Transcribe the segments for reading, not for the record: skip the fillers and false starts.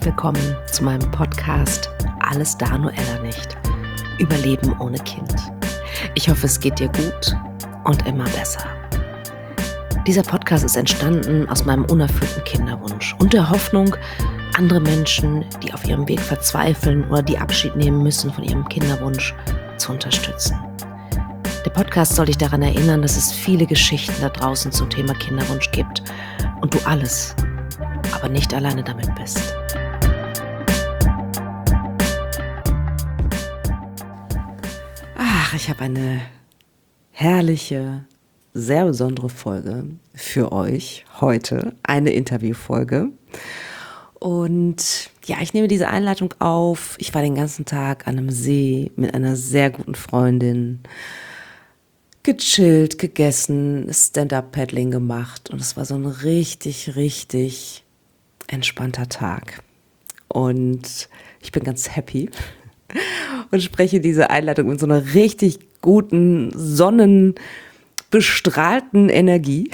willkommen zu meinem Podcast Alles da, nur Ella nicht. Überleben ohne Kind. Ich hoffe, es geht dir gut und immer besser. Dieser Podcast ist entstanden aus meinem unerfüllten Kinderwunsch und der Hoffnung, andere Menschen, die auf ihrem Weg verzweifeln oder die Abschied nehmen müssen von ihrem Kinderwunsch, zu unterstützen. Der Podcast soll dich daran erinnern, dass es viele Geschichten da draußen zum Thema Kinderwunsch gibt und du alles, aber nicht alleine damit bist. Ach, ich habe eine herrliche, sehr besondere Folge für euch heute, eine Interviewfolge. Und ja, ich nehme diese Einleitung auf. Ich war den ganzen Tag an einem See mit einer sehr guten Freundin, gechillt, gegessen, Stand-Up-Paddling gemacht und es war so ein richtig, richtig entspannter Tag. Und ich bin ganz happy und spreche diese Einleitung mit so einer richtig guten, sonnenbestrahlten Energie.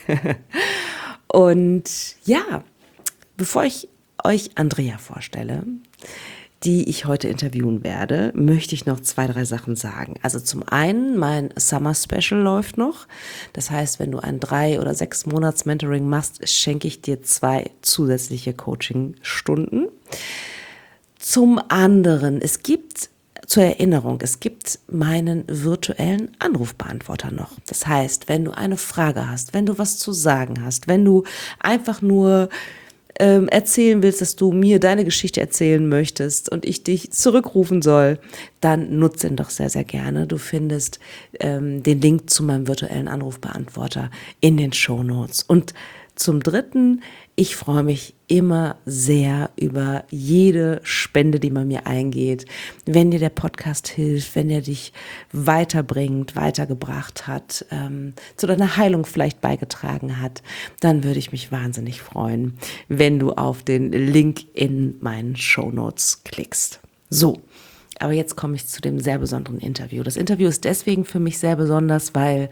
Und ja, bevor ich euch Andrea vorstelle, die ich heute interviewen werde, möchte ich noch 2, 3 Sachen sagen. Also zum einen, mein Summer Special läuft noch. Das heißt, wenn du ein 3 oder 6 Monats Mentoring machst, schenke ich dir 2 zusätzliche Coaching-Stunden. Zum anderen, zur Erinnerung, es gibt meinen virtuellen Anrufbeantworter noch. Das heißt, wenn du eine Frage hast, wenn du was zu sagen hast, wenn du einfach nur erzählen willst, dass du mir deine Geschichte erzählen möchtest und ich dich zurückrufen soll, dann nutze ihn doch sehr, sehr gerne. Du findest den Link zu meinem virtuellen Anrufbeantworter in den Shownotes. Und zum Dritten, ich freue mich immer sehr über jede Spende, die bei mir eingeht. Wenn dir der Podcast hilft, wenn er dich weiterbringt, weitergebracht hat, zu deiner Heilung vielleicht beigetragen hat, dann würde ich mich wahnsinnig freuen, wenn du auf den Link in meinen Shownotes klickst. So, aber jetzt komme ich zu dem sehr besonderen Interview. Das Interview ist deswegen für mich sehr besonders, weil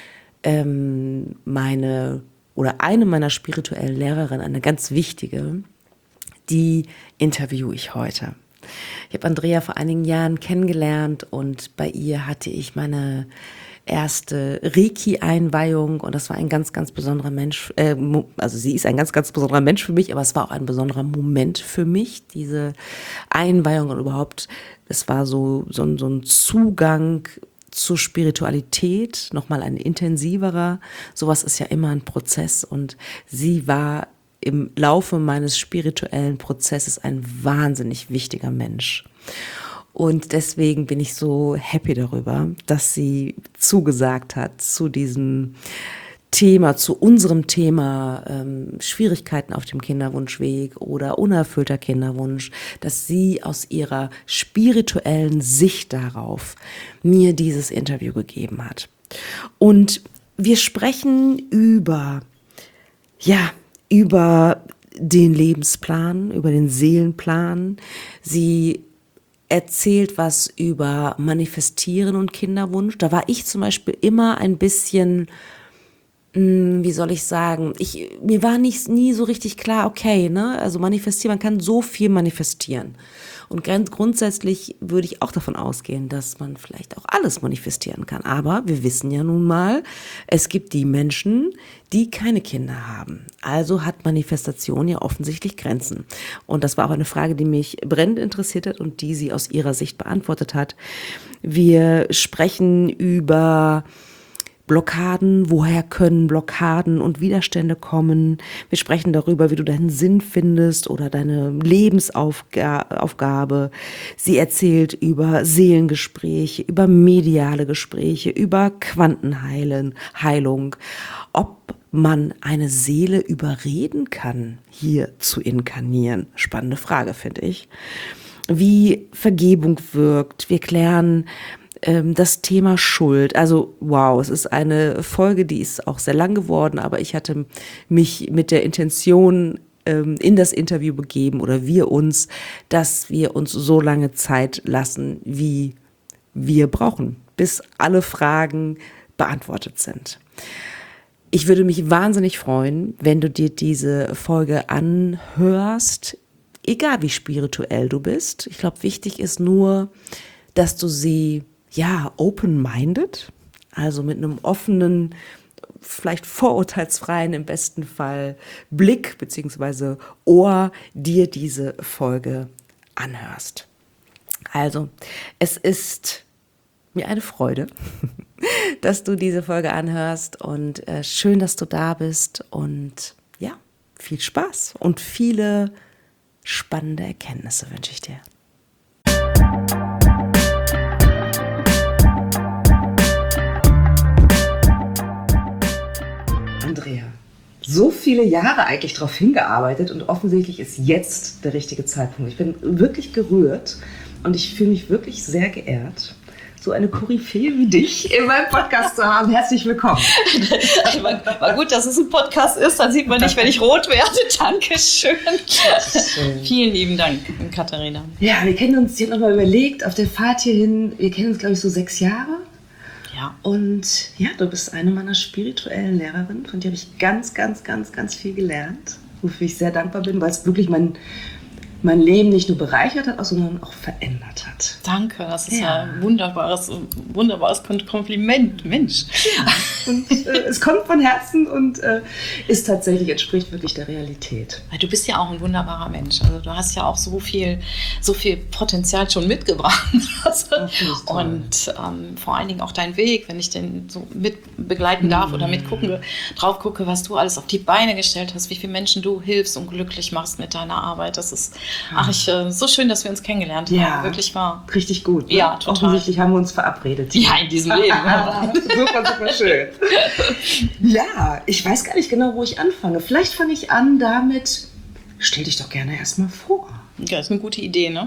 eine meiner spirituellen Lehrerinnen, eine ganz wichtige, die interviewe ich heute. Ich habe Andrea vor einigen Jahren kennengelernt und bei ihr hatte ich meine erste Reiki-Einweihung und das war ein ganz, ganz besonderer Mensch, also sie ist ein ganz, ganz besonderer Mensch für mich, aber es war auch ein besonderer Moment für mich, diese Einweihung und überhaupt, es war so ein Zugang zur Spiritualität, nochmal ein intensiverer. Sowas ist ja immer ein Prozess und sie war im Laufe meines spirituellen Prozesses ein wahnsinnig wichtiger Mensch. Und deswegen bin ich so happy darüber, dass sie zugesagt hat zu diesem Thema, zu unserem Thema Schwierigkeiten auf dem Kinderwunschweg oder unerfüllter Kinderwunsch, dass sie aus ihrer spirituellen Sicht darauf mir dieses Interview gegeben hat. Und wir sprechen über den Lebensplan, über den Seelenplan. Sie erzählt was über Manifestieren und Kinderwunsch. Da war ich zum Beispiel immer ein bisschen, wie soll ich sagen, mir war nie so richtig klar, okay, ne, also manifestieren, man kann so viel manifestieren. Und grundsätzlich würde ich auch davon ausgehen, dass man vielleicht auch alles manifestieren kann. Aber wir wissen ja nun mal, es gibt die Menschen, die keine Kinder haben. Also hat Manifestation ja offensichtlich Grenzen. Und das war auch eine Frage, die mich brennend interessiert hat und die sie aus ihrer Sicht beantwortet hat. Wir sprechen über Blockaden, woher können Blockaden und Widerstände kommen. Wir sprechen darüber, wie du deinen Sinn findest oder deine Lebensaufgabe. Sie erzählt über Seelengespräche, über mediale Gespräche, über Quantenheilung, ob man eine Seele überreden kann, hier zu inkarnieren. Spannende Frage, finde ich. Wie Vergebung wirkt. Wir klären das Thema Schuld. Also wow, es ist eine Folge, die ist auch sehr lang geworden, aber ich hatte mich mit der Intention in das Interview begeben oder wir uns, dass wir uns so lange Zeit lassen, wie wir brauchen, bis alle Fragen beantwortet sind. Ich würde mich wahnsinnig freuen, wenn du dir diese Folge anhörst. egal wie spirituell du bist. Ich glaube, wichtig ist nur, dass du sie, open-minded, also mit einem offenen, vielleicht vorurteilsfreien im besten Fall Blick bzw. Ohr dir diese Folge anhörst. Also, es ist mir eine Freude, dass du diese Folge anhörst und schön, dass du da bist und viel Spaß und viele spannende Erkenntnisse wünsche ich dir. Andrea, so viele Jahre eigentlich darauf hingearbeitet und offensichtlich ist jetzt der richtige Zeitpunkt. Ich bin wirklich gerührt und ich fühle mich wirklich sehr geehrt, so eine Koryphäe wie dich in meinem Podcast zu haben. Herzlich willkommen. War gut, dass es ein Podcast ist, dann sieht man nicht, wenn ich rot werde. Dankeschön. Vielen lieben Dank, Katharina. Ja, wir kennen uns, ich habe nochmal überlegt, auf der Fahrt hierhin, wir kennen uns, glaube ich, so 6 Jahre. Ja. Und du bist eine meiner spirituellen Lehrerinnen, von dir habe ich ganz, ganz, ganz, ganz viel gelernt, wofür ich sehr dankbar bin, weil es wirklich mein Leben nicht nur bereichert hat, sondern auch verändert hat. Danke, das ist ja ein wunderbares Kompliment, Mensch. Ja. Und es kommt von Herzen und entspricht wirklich der Realität. Weil du bist ja auch ein wunderbarer Mensch. Also du hast ja auch so viel Potenzial schon mitgebracht. Und vor allen Dingen auch dein Weg, wenn ich den so mit begleiten darf oder drauf gucke, was du alles auf die Beine gestellt hast, wie viele Menschen du hilfst und glücklich machst mit deiner Arbeit. Das ist so schön, dass wir uns kennengelernt haben. Ja, wirklich wahr. Richtig gut. Ne? Ja, total. Offensichtlich haben wir uns verabredet. Ja, in diesem Leben. Super, super schön. Ja, ich weiß gar nicht genau, wo ich anfange. Vielleicht fange ich an damit, stell dich doch gerne erstmal vor. Ja, ist eine gute Idee, ne?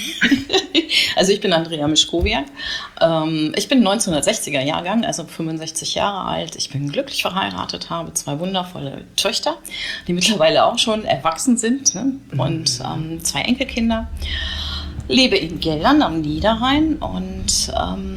Also ich bin Andrea Mischkowiak. Ich bin 1960er Jahrgang, also 65 Jahre alt. Ich bin glücklich verheiratet, habe 2 wundervolle Töchter, die mittlerweile auch schon erwachsen sind, ne? Und 2 Enkelkinder. Lebe in Geldern am Niederrhein und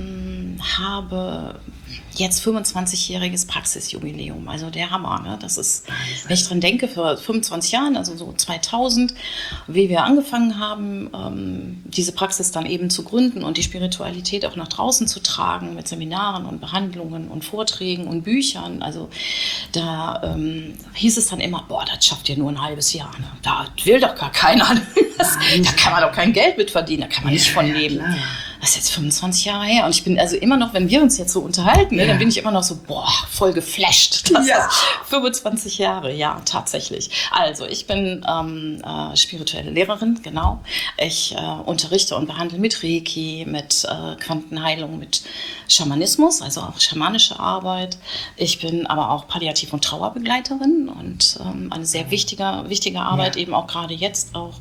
habe jetzt 25-jähriges Praxisjubiläum, also der Hammer. Ne? Das ist, wenn ich dran denke, vor 25 Jahren, also so 2000, wie wir angefangen haben, diese Praxis dann eben zu gründen und die Spiritualität auch nach draußen zu tragen mit Seminaren und Behandlungen und Vorträgen und Büchern. Also da hieß es dann immer, das schafft ihr nur ein halbes Jahr. Ne? Da will doch gar keiner. Da kann man doch kein Geld mit verdienen, da kann man nicht von leben. Klar. Das ist jetzt 25 Jahre her und ich bin also immer noch, wenn wir uns jetzt so unterhalten, dann bin ich immer noch so, voll geflasht. Das ist 25 Jahre, ja, tatsächlich. Also ich bin spirituelle Lehrerin, genau. Ich unterrichte und behandle mit Reiki, mit Quantenheilung, mit Schamanismus, also auch schamanische Arbeit. Ich bin aber auch Palliativ- und Trauerbegleiterin und eine sehr wichtige Arbeit, eben auch gerade jetzt auch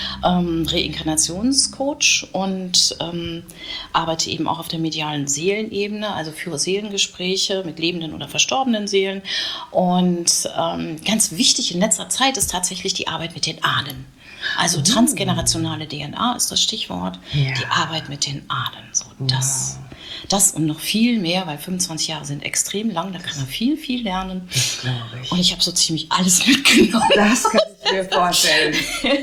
Reinkarnationscoach und arbeite eben auch auf der medialen Seelenebene, also für Seelengespräche mit lebenden oder verstorbenen Seelen. Und ganz wichtig in letzter Zeit ist tatsächlich die Arbeit mit den Ahnen. Also transgenerationale DNA ist das Stichwort, die Arbeit mit den Ahnen. So, das und noch viel mehr, weil 25 Jahre sind extrem lang, da kann man viel, viel lernen. Das glaube ich. Und ich habe so ziemlich alles mitgenommen. Das kann ich mir vorstellen.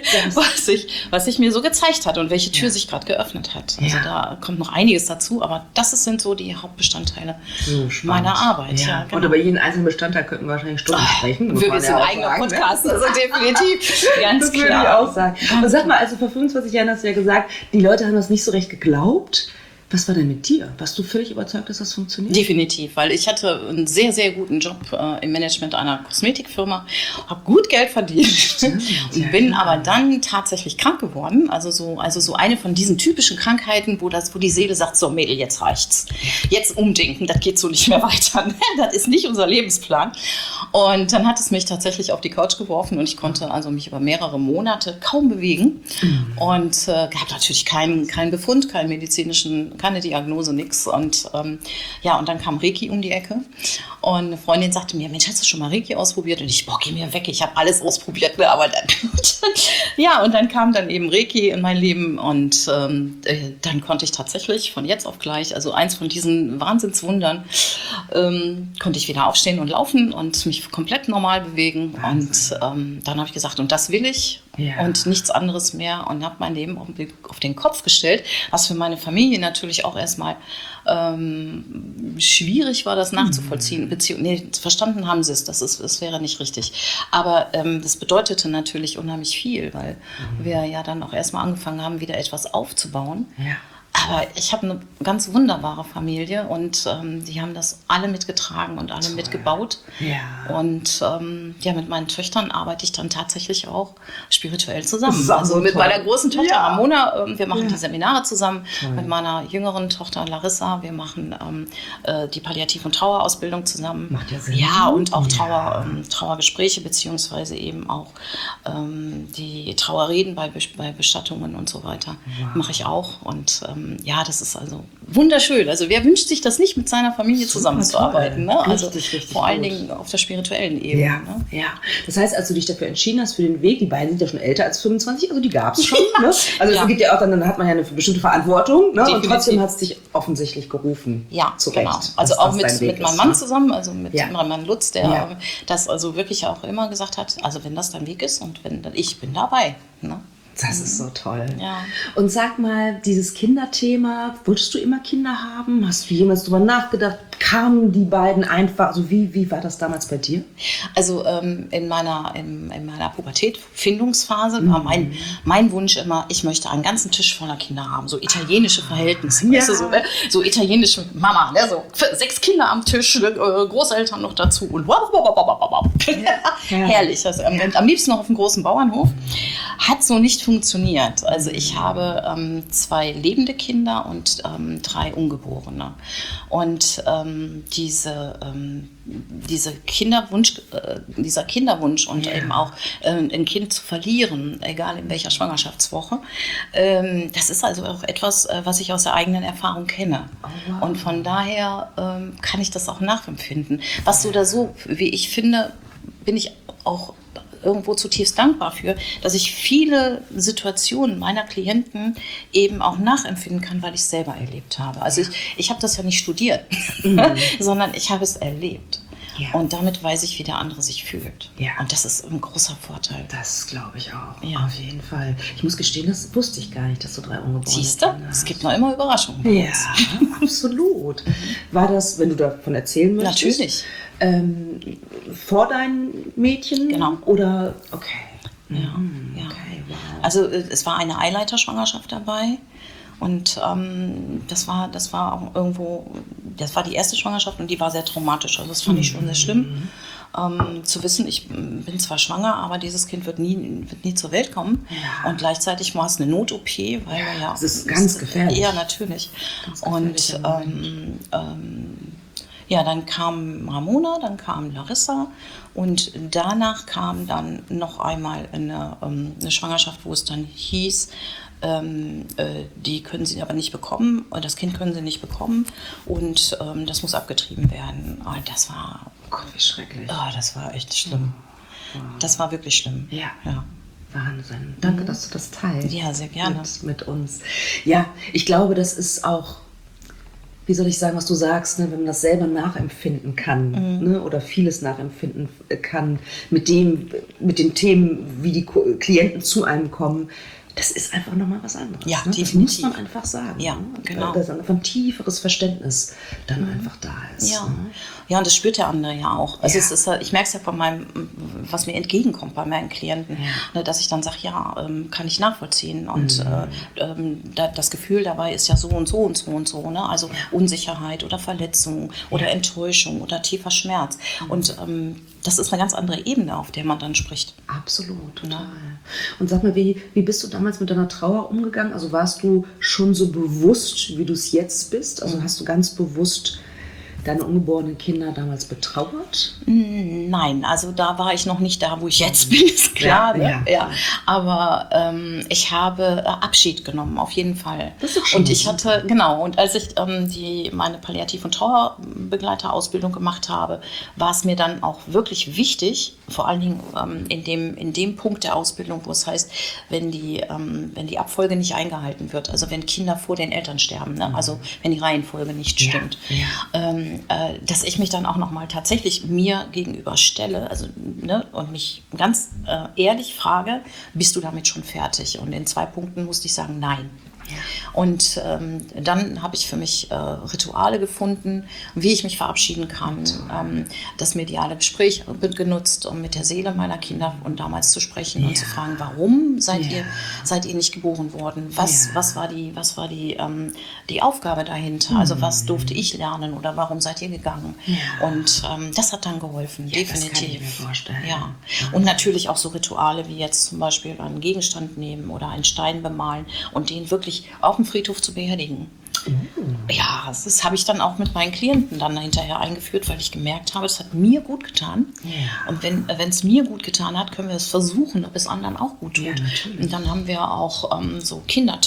Was sich mir so gezeigt hat und welche Tür sich gerade geöffnet hat. Also da kommt noch einiges dazu, aber sind so die Hauptbestandteile meiner Arbeit. Ja, genau. Und über jeden einzelnen Bestandteil könnten wir wahrscheinlich Stunden sprechen. Wir sind ein eigener Podcast, also definitiv. Ganz klar. Das würde ich auch sagen. Und sag mal, also vor 25 Jahren hast du ja gesagt, die Leute haben das nicht so recht geglaubt. Was war denn mit dir? Warst du völlig überzeugt, dass das funktioniert? Definitiv, weil ich hatte einen sehr, sehr guten Job im Management einer Kosmetikfirma, habe gut Geld verdient und bin aber dann tatsächlich krank geworden. Also so eine von diesen typischen Krankheiten, wo die Seele sagt, so Mädel, jetzt reicht's. Jetzt umdenken, das geht so nicht mehr weiter. Das ist nicht unser Lebensplan. Und dann hat es mich tatsächlich auf die Couch geworfen und ich konnte also mich über mehrere Monate kaum bewegen und gab natürlich keinen Befund, keinen medizinischen, keine Diagnose, nix. Und und dann kam Reiki um die Ecke und eine Freundin sagte mir, Mensch, hast du schon mal Reiki ausprobiert? Und ich, geh mir weg, ich habe alles ausprobiert, ne? Aber dann und dann kam dann eben Reiki in mein Leben und dann konnte ich tatsächlich von jetzt auf gleich, also eins von diesen Wahnsinnswundern, konnte ich wieder aufstehen und laufen und mich komplett normal bewegen. Und dann habe ich gesagt, und das will ich. und nichts anderes mehr und habe mein Leben auf den Kopf gestellt, was für meine Familie natürlich auch erstmal schwierig war, das nachzuvollziehen. Verstanden haben sie es, das wäre nicht richtig. Aber das bedeutete natürlich unheimlich viel, weil wir ja dann auch erstmal angefangen haben, wieder etwas aufzubauen. Ja. Aber ich habe eine ganz wunderbare Familie und die haben das alle mitgetragen und alle mitgebaut. Ja. Und mit meinen Töchtern arbeite ich dann tatsächlich auch spirituell zusammen. Also mit meiner großen Tochter Ramona, wir machen die Seminare zusammen. Toll. Mit meiner jüngeren Tochter Larissa, wir machen die Palliativ- und Trauerausbildung zusammen. Macht ja Sinn. Ja, und auch Trauergespräche, beziehungsweise eben auch die Trauerreden bei Bestattungen und so weiter mache ich auch. Und das ist also wunderschön. Also wer wünscht sich das nicht, mit seiner Familie zusammenzuarbeiten? Ne? Also richtig vor allen Dingen auf der spirituellen Ebene. Ja, ne? ja. Das heißt, als du dich dafür entschieden hast, für den Weg, die beiden sind ja schon älter als 25, also die gab es schon. Ne? Also es gibt ja auch dann hat man ja eine bestimmte Verantwortung. Ne? Und trotzdem hat es dich offensichtlich gerufen. Ja, zurecht, genau. Also auch mit meinem Mann zusammen, also mit Ja. meinem Mann Lutz, der das also wirklich auch immer gesagt hat, also wenn das dein Weg ist und wenn ich bin dabei. Ne? Das ist so toll. Ja. Und sag mal, dieses Kinderthema, wolltest du immer Kinder haben? Hast du jemals drüber nachgedacht? Kamen die beiden einfach, also wie war das damals bei dir? Also in meiner Pubertät, Findungsphase, war mein Wunsch immer, ich möchte einen ganzen Tisch voller Kinder haben, so italienische Verhältnisse, Ja. weißt du, so italienische Mama, ne, so 6 Kinder am Tisch, Großeltern noch dazu und herrlich. Also, am liebsten noch auf einem großen Bauernhof. Hat so nicht funktioniert. Also ich habe 2 lebende Kinder und 3 Ungeborene. Und dieser Kinderwunsch und eben auch ein Kind zu verlieren, egal in welcher Schwangerschaftswoche, das ist also auch etwas, was ich aus der eigenen Erfahrung kenne. Oh, wow. Und von daher kann ich das auch nachempfinden. Was so oder so, wie ich finde, bin ich auch irgendwo zutiefst dankbar für, dass ich viele Situationen meiner Klienten eben auch nachempfinden kann, weil ich es selber erlebt habe. Also ich habe das ja nicht studiert, sondern ich habe es erlebt. Ja. Und damit weiß ich, wie der andere sich fühlt. Ja. Und das ist ein großer Vorteil. Das glaube ich auch, ja. Auf jeden Fall. Ich muss gestehen, das wusste ich gar nicht, dass du 3 Ungeborene Siehst du? Es gibt noch immer Überraschungen. Ja, absolut. War das, wenn du davon erzählen möchtest? Natürlich. Vor deinen Mädchen? Genau. Oder, okay. Ja. Okay, wow. Also es war eine Eileiterschwangerschaft dabei. Und das war auch irgendwo, das war die erste Schwangerschaft und die war sehr traumatisch. Also das fand ich schon sehr schlimm. Zu wissen, ich bin zwar schwanger, aber dieses Kind wird nie zur Welt kommen. Ja. Und gleichzeitig war es eine Not-OP, weil das ist ganz gefährlich. Ja, natürlich. Und dann kam Ramona, dann kam Larissa und danach kam dann noch einmal eine Schwangerschaft, wo es dann hieß, die können sie aber nicht bekommen, das Kind können sie nicht bekommen und das muss abgetrieben werden. Und das war, wie schrecklich. Oh, das war echt schlimm. Wow. Das war wirklich schlimm. Ja. Ja. Wahnsinn. Danke, dass du das teilst. Ja, sehr gerne. Mit uns. Ja, ich glaube, das ist auch, wie soll ich sagen, was du sagst, ne, wenn man das selber nachempfinden kann, ne, oder vieles nachempfinden kann mit den Themen, wie die Klienten zu einem kommen, das ist einfach nochmal was anderes. Ja, ne? Das muss man einfach sagen. Ja, ne? genau. Dass einfach ein tieferes Verständnis dann einfach da ist. Ja. Ne? Ja, und das spürt der andere ja auch. Also Ja. es ist, ich merke es ja von was mir entgegenkommt bei meinen Klienten, ne, dass ich dann sage, kann ich nachvollziehen. Und das Gefühl dabei ist ja so und so und so und so. Ne? Also Unsicherheit oder Verletzung oder Enttäuschung oder tiefer Schmerz. Und das ist eine ganz andere Ebene, auf der man dann spricht. Absolut, total. Und sag mal, wie bist du damals mit deiner Trauer umgegangen? Also warst du schon so bewusst, wie du es jetzt bist? Also hast du ganz bewusst deine ungeborenen Kinder damals betrauert? Nein, also da war ich noch nicht da, wo ich jetzt bin, ist klar. Ja. Aber ich habe Abschied genommen, auf jeden Fall. Das ist doch schön. Und ich hatte, genau, und als ich meine Palliativ- und Trauerbegleiterausbildung gemacht habe, war es mir dann auch wirklich wichtig, vor allen Dingen in dem Punkt der Ausbildung, wo es heißt, wenn die Abfolge nicht eingehalten wird, also wenn Kinder vor den Eltern sterben, ne? Also wenn die Reihenfolge nicht stimmt. dass ich mich dann auch nochmal tatsächlich mir gegenüber stelle, also, ne, und mich ganz ehrlich frage, bist du damit schon fertig? Und in 2 Punkten musste ich sagen, nein. Und dann habe ich für mich Rituale gefunden, wie ich mich verabschieden kann. Das mediale Gespräch genutzt, um mit der Seele meiner Kinder und damals zu sprechen und zu fragen, warum seid ihr nicht geboren worden? Was war die Aufgabe dahinter? Also was durfte ich lernen oder warum seid ihr gegangen? Und das hat dann geholfen, definitiv. Das kann ich mir vorstellen. Ja. Und natürlich auch so Rituale wie jetzt zum Beispiel einen Gegenstand nehmen oder einen Stein bemalen und den wirklich auf dem Friedhof zu beerdigen. Ja, das habe ich dann auch mit meinen Klienten dann hinterher eingeführt, weil ich gemerkt habe, es hat mir gut getan. Und wenn es mir gut getan hat, können wir es versuchen, ob es anderen auch gut tut. Und dann haben wir auch so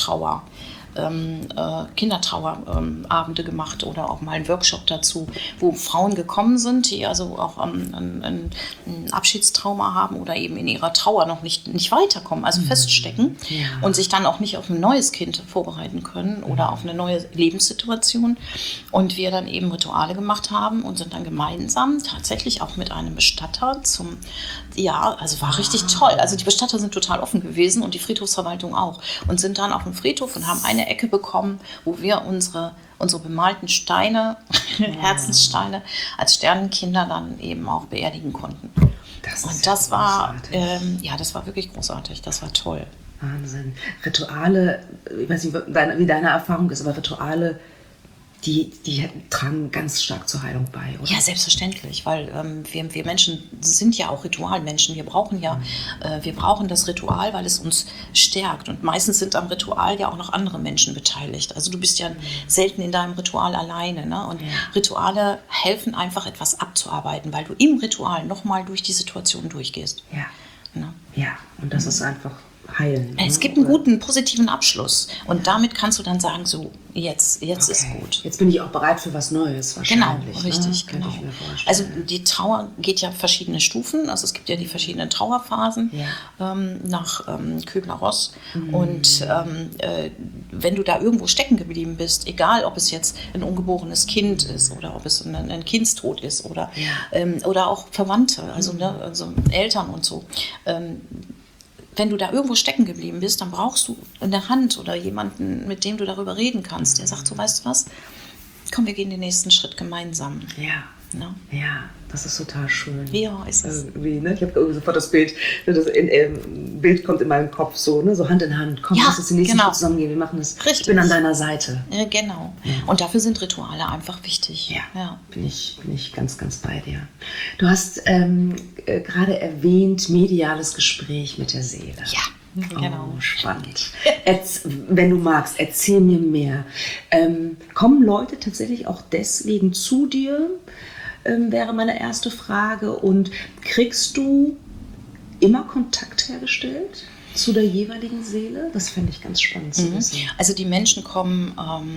Kindertrauerabende gemacht oder auch mal einen Workshop dazu, wo Frauen gekommen sind, die also auch ein Abschiedstrauma haben oder eben in ihrer Trauer noch nicht weiterkommen, also feststecken und sich dann auch nicht auf ein neues Kind vorbereiten können oder auf eine neue Lebenssituation. Und wir dann eben Rituale gemacht haben und sind dann gemeinsam tatsächlich auch mit einem Bestatter also war richtig toll. Also die Bestatter sind total offen gewesen und die Friedhofsverwaltung auch und sind dann auf dem Friedhof und haben eine Ecke bekommen, wo wir unsere bemalten Steine, Herzenssteine, als Sternenkinder dann eben auch beerdigen konnten. Das war wirklich großartig, das war toll. Wahnsinn. Rituale, ich weiß nicht, wie deine Erfahrung ist, aber Rituale, die tragen ganz stark zur Heilung bei, oder? Ja, selbstverständlich, weil wir Menschen sind ja auch Ritualmenschen. Wir brauchen das Ritual, weil es uns stärkt. Und meistens sind am Ritual ja auch noch andere Menschen beteiligt. Also du bist ja selten in deinem Ritual alleine. Ne? Und Rituale helfen einfach, etwas abzuarbeiten, weil du im Ritual nochmal durch die Situation durchgehst. Ja, und das ist einfach heilen. Es gibt einen guten, positiven Abschluss. Und damit kannst du dann sagen, so, jetzt ist gut. Jetzt bin ich auch bereit für was Neues wahrscheinlich. Genau, richtig. Könnte ich mir vorstellen. Also die Trauer geht ja verschiedene Stufen. Also es gibt ja die verschiedenen Trauerphasen nach Kübler-Ross. Und wenn du da irgendwo stecken geblieben bist, egal ob es jetzt ein ungeborenes Kind ist oder ob es ein Kindstod ist oder auch Verwandte, also Eltern und so, wenn du da irgendwo stecken geblieben bist, dann brauchst du eine Hand oder jemanden, mit dem du darüber reden kannst, der sagt, so, weißt du was, komm, wir gehen den nächsten Schritt gemeinsam. Ja, das ist total schön. Ja, ist es. Ich habe sofort das Bild, Bild kommt in meinem Kopf so Hand in Hand. Komm, lass uns die nächsten Schritt zusammengehen, wir machen das. Richtig. Ich bin an deiner Seite. Ja, genau. Ja. Und dafür sind Rituale einfach wichtig. Ja. Bin ich ganz, ganz bei dir. Du hast gerade erwähnt, mediales Gespräch mit der Seele. Ja. Genau. Oh, spannend. Wenn du magst, erzähl mir mehr. Kommen Leute tatsächlich auch deswegen zu dir? Wäre meine erste Frage. Und kriegst du immer Kontakt hergestellt zu der jeweiligen Seele? Das fände ich ganz spannend zu wissen. Also die Menschen kommen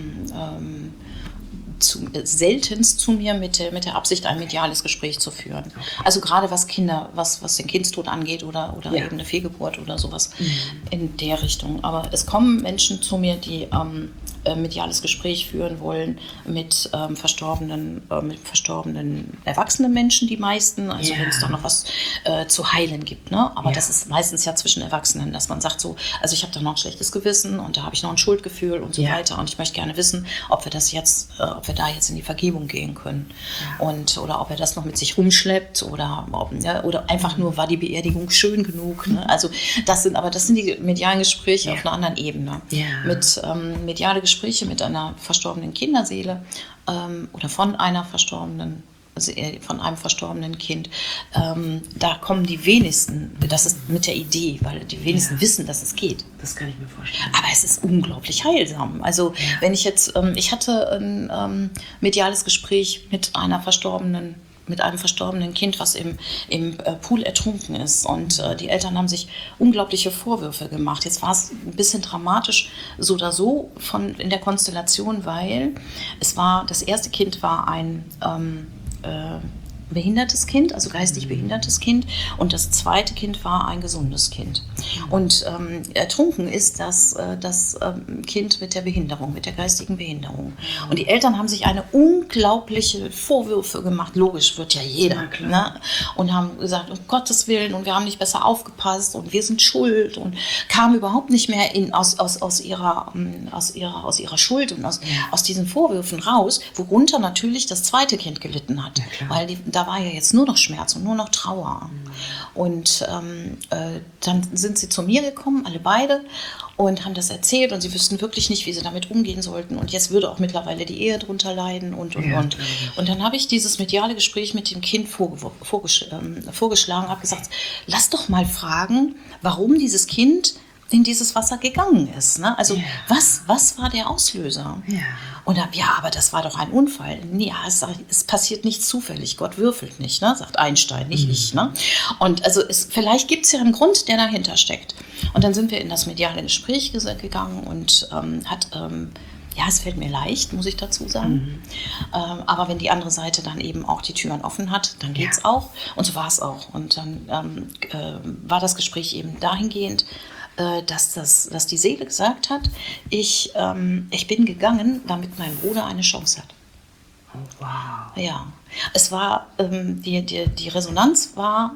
seltenst zu mir mit der Absicht, ein mediales Gespräch zu führen. Also gerade was den Kindstod angeht oder eben eine Fehlgeburt oder sowas in der Richtung. Aber es kommen Menschen zu mir, die mediales Gespräch führen wollen mit verstorbenen erwachsenen Menschen, die meisten. Also wenn es doch noch was zu heilen gibt. Ne? Aber das ist meistens ja zwischen Erwachsenen, dass man sagt so, also ich habe da noch ein schlechtes Gewissen und da habe ich noch ein Schuldgefühl und so weiter. Und ich möchte gerne wissen, ob wir da jetzt in die Vergebung gehen können. Oder ob er das noch mit sich rumschleppt oder einfach nur, war die Beerdigung schön genug. Ne? Also das sind die medialen Gespräche auf einer anderen Ebene. Mit mediale Gespräche mit einer verstorbenen Kinderseele oder von einem verstorbenen Kind, da kommen die wenigsten, das ist mit der Idee, weil die wenigsten wissen, dass es geht. Das kann ich mir vorstellen. Aber es ist unglaublich heilsam. Also wenn ich hatte ein mediales Gespräch mit einem verstorbenen Kind, was im Pool ertrunken ist. Und die Eltern haben sich unglaubliche Vorwürfe gemacht. Jetzt war es ein bisschen dramatisch so oder so in der Konstellation, weil das erste Kind war ein behindertes Kind, also geistig behindertes Kind, und das zweite Kind war ein gesundes Kind. Und ertrunken ist das Kind mit der Behinderung, mit der geistigen Behinderung. Und die Eltern haben sich eine unglaubliche Vorwürfe gemacht. Logisch, wird ja jeder. Ne? Und haben gesagt, um Gottes Willen, und wir haben nicht besser aufgepasst und wir sind schuld, und kamen überhaupt nicht mehr aus ihrer Schuld und aus diesen Vorwürfen raus, worunter natürlich das zweite Kind gelitten hat. Weil da war ja jetzt nur noch Schmerz und nur noch Trauer. Und dann sind sie zu mir gekommen, alle beide, und haben das erzählt, und sie wüssten wirklich nicht, wie sie damit umgehen sollten. Und jetzt würde auch mittlerweile die Ehe drunter leiden und. Und dann habe ich dieses mediale Gespräch mit dem Kind vorgeschlagen, habe gesagt, lass doch mal fragen, warum dieses Kind in dieses Wasser gegangen ist. Ne? Also was war der Auslöser? Ja. Und dann, aber das war doch ein Unfall. Ja, es passiert nicht zufällig, Gott würfelt nicht, ne? Sagt Einstein, nicht ich. Ne? Und also vielleicht gibt es ja einen Grund, der dahinter steckt. Und dann sind wir in das mediale Gespräch gegangen und es fällt mir leicht, muss ich dazu sagen. Aber wenn die andere Seite dann eben auch die Türen offen hat, dann geht's auch. Und so war es auch. Und dann war das Gespräch eben dahingehend, dass die Seele gesagt hat, ich bin gegangen, damit mein Bruder eine Chance hat. Oh, wow. Ja, es war, die Resonanz war,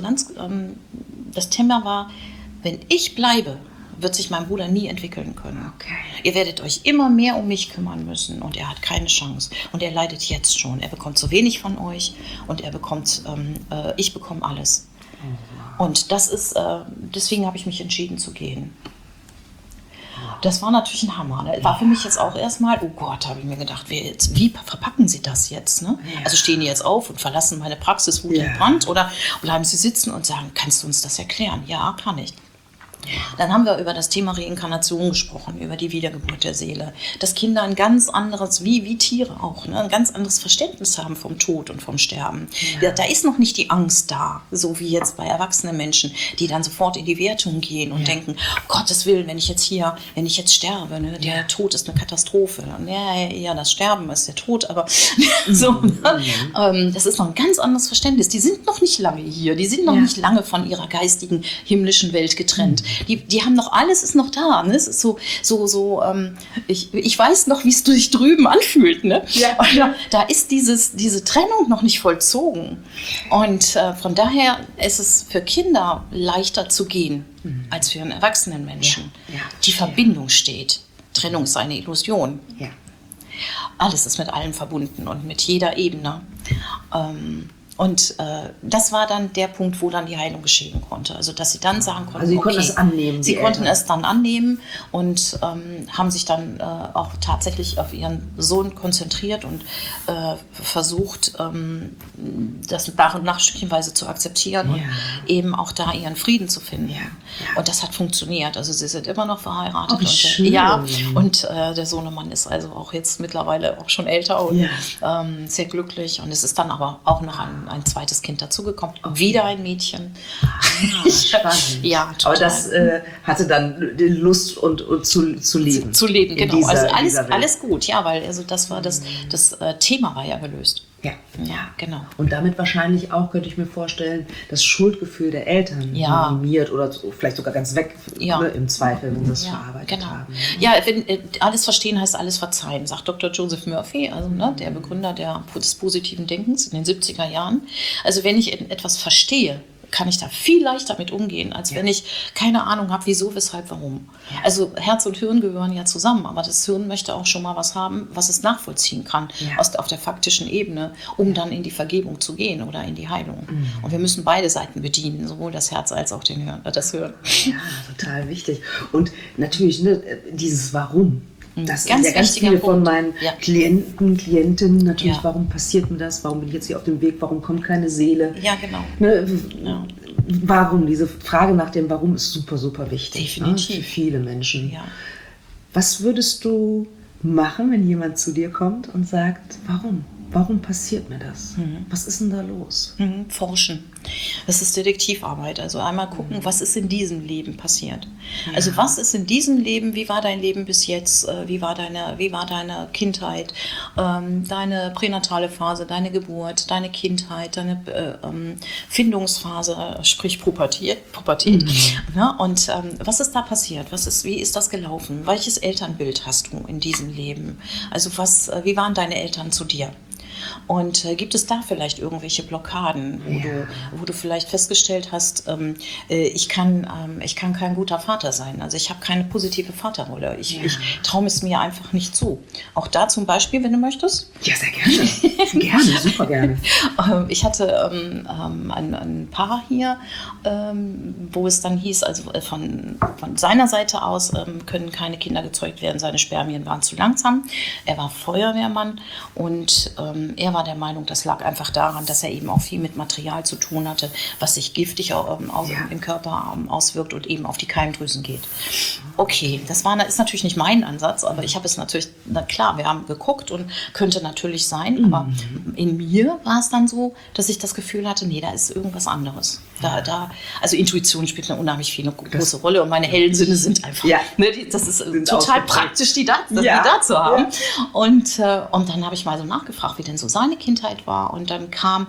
das Thema war, wenn ich bleibe, wird sich mein Bruder nie entwickeln können. Okay. Ihr werdet euch immer mehr um mich kümmern müssen, und er hat keine Chance. Und er leidet jetzt schon. Er bekommt so wenig von euch, und ich bekomme alles. Oh, wow. Und das ist, deswegen habe ich mich entschieden zu gehen. Das war natürlich ein Hammer. Ne? War für mich jetzt auch erstmal, oh Gott, habe ich mir gedacht, wie verpacken Sie das jetzt? Ne? Ja. Also stehen die jetzt auf und verlassen meine Praxis, Wut und Brand, oder bleiben Sie sitzen und sagen, kannst du uns das erklären? Ja, kann ich. Dann haben wir über das Thema Reinkarnation gesprochen, über die Wiedergeburt der Seele. Dass Kinder ein ganz anderes, wie Tiere auch, ne, ein ganz anderes Verständnis haben vom Tod und vom Sterben. Ja. Da ist noch nicht die Angst da, so wie jetzt bei erwachsenen Menschen, die dann sofort in die Wertung gehen und denken, um Gottes Willen, wenn ich jetzt sterbe, ne, der Tod ist eine Katastrophe. Und das Sterben ist der Tod, aber so, ne? Das ist noch ein ganz anderes Verständnis. Die sind noch nicht lange hier, die sind noch nicht lange von ihrer geistigen, himmlischen Welt getrennt. Die haben noch, alles ist noch da. Ne? Es ist ich weiß noch, wie es sich drüben anfühlt. Ne? Ja. Und da ist diese Trennung noch nicht vollzogen. Und von daher ist es für Kinder leichter zu gehen, als für einen erwachsenen Menschen. Ja. Ja. Die Verbindung steht. Trennung ist eine Illusion. Ja. Alles ist mit allem verbunden und mit jeder Ebene. Und das war dann der Punkt, wo dann die Heilung geschehen konnte. Also, dass sie dann sagen konnten, also sie konnten es annehmen. Sie konnten es dann annehmen und haben sich dann auch tatsächlich auf ihren Sohn konzentriert und versucht, das nach und nach stückchenweise zu akzeptieren und eben auch da ihren Frieden zu finden. Ja. Ja. Und das hat funktioniert. Also sie sind immer noch verheiratet. Oh, schön. Und der Sohnemann ist also auch jetzt mittlerweile auch schon älter und sehr glücklich. Und es ist dann aber auch noch ein zweites Kind dazugekommen. Okay. Wieder ein Mädchen. Spannend. Ja, total. Aber das hatte dann die Lust und zu leben. Zu leben, genau. Alles gut, ja, weil also das war das Thema war ja gelöst. Ja, genau. Und damit wahrscheinlich auch, könnte ich mir vorstellen, das Schuldgefühl der Eltern minimiert oder vielleicht sogar ganz weg, ne, im Zweifel, wenn sie es verarbeitet haben. Ja, alles verstehen heißt alles verzeihen, sagt Dr. Joseph Murphy, also der Begründer des positiven Denkens in den 70er Jahren. Also wenn ich etwas verstehe, kann ich da viel leichter mit umgehen, als wenn ich keine Ahnung habe, wieso, weshalb, warum. Ja. Also Herz und Hirn gehören ja zusammen, aber das Hirn möchte auch schon mal was haben, was es nachvollziehen kann auf der faktischen Ebene, um dann in die Vergebung zu gehen oder in die Heilung. Und wir müssen beide Seiten bedienen, sowohl das Herz als auch das Hirn. Ja, total wichtig. Und natürlich dieses Warum. Das ganz ist ja ganz viele von meinen Klientinnen natürlich, warum passiert mir das, warum bin ich jetzt hier auf dem Weg, warum kommt keine Seele? Ja, genau. Warum, diese Frage nach dem Warum ist super, super wichtig. Definitiv. Für viele Menschen. Ja. Was würdest du machen, wenn jemand zu dir kommt und sagt, warum? warum passiert mir das? Was ist denn da los? Forschen. Das ist Detektivarbeit. Also einmal gucken, was ist in diesem Leben passiert. Ja. Also was ist in diesem Leben, wie war dein Leben bis jetzt, wie war deine Kindheit, deine pränatale Phase, deine Geburt, deine Kindheit, deine Findungsphase, sprich Pubertät. Ja, und was ist da passiert? Wie ist das gelaufen? Welches Elternbild hast du in diesem Leben? Also wie waren deine Eltern zu dir? Und gibt es da vielleicht irgendwelche Blockaden, wo du vielleicht festgestellt hast, ich kann kein guter Vater sein. Also ich habe keine positive Vaterrolle. Ich traue es mir einfach nicht zu. Auch da zum Beispiel, wenn du möchtest. Ja, sehr gerne. Gerne, super gerne. Ich hatte ein Paar hier, wo es dann hieß, also von seiner Seite aus können keine Kinder gezeugt werden. Seine Spermien waren zu langsam. Er war Feuerwehrmann und er war der Meinung, das lag einfach daran, dass er eben auch viel mit Material zu tun hatte, was sich giftig im Körper auswirkt und eben auf die Keimdrüsen geht. Okay, das ist natürlich nicht mein Ansatz, aber ich habe es natürlich, na klar, wir haben geguckt und könnte natürlich sein, aber in mir war es dann so, dass ich das Gefühl hatte, nee, da ist irgendwas anderes. Also Intuition spielt eine unheimlich große Rolle und meine hellen Sinne sind einfach, das ist total praktisch, die da zu haben. Ja. Und dann habe ich mal so nachgefragt, wie denn so seine Kindheit war und dann kam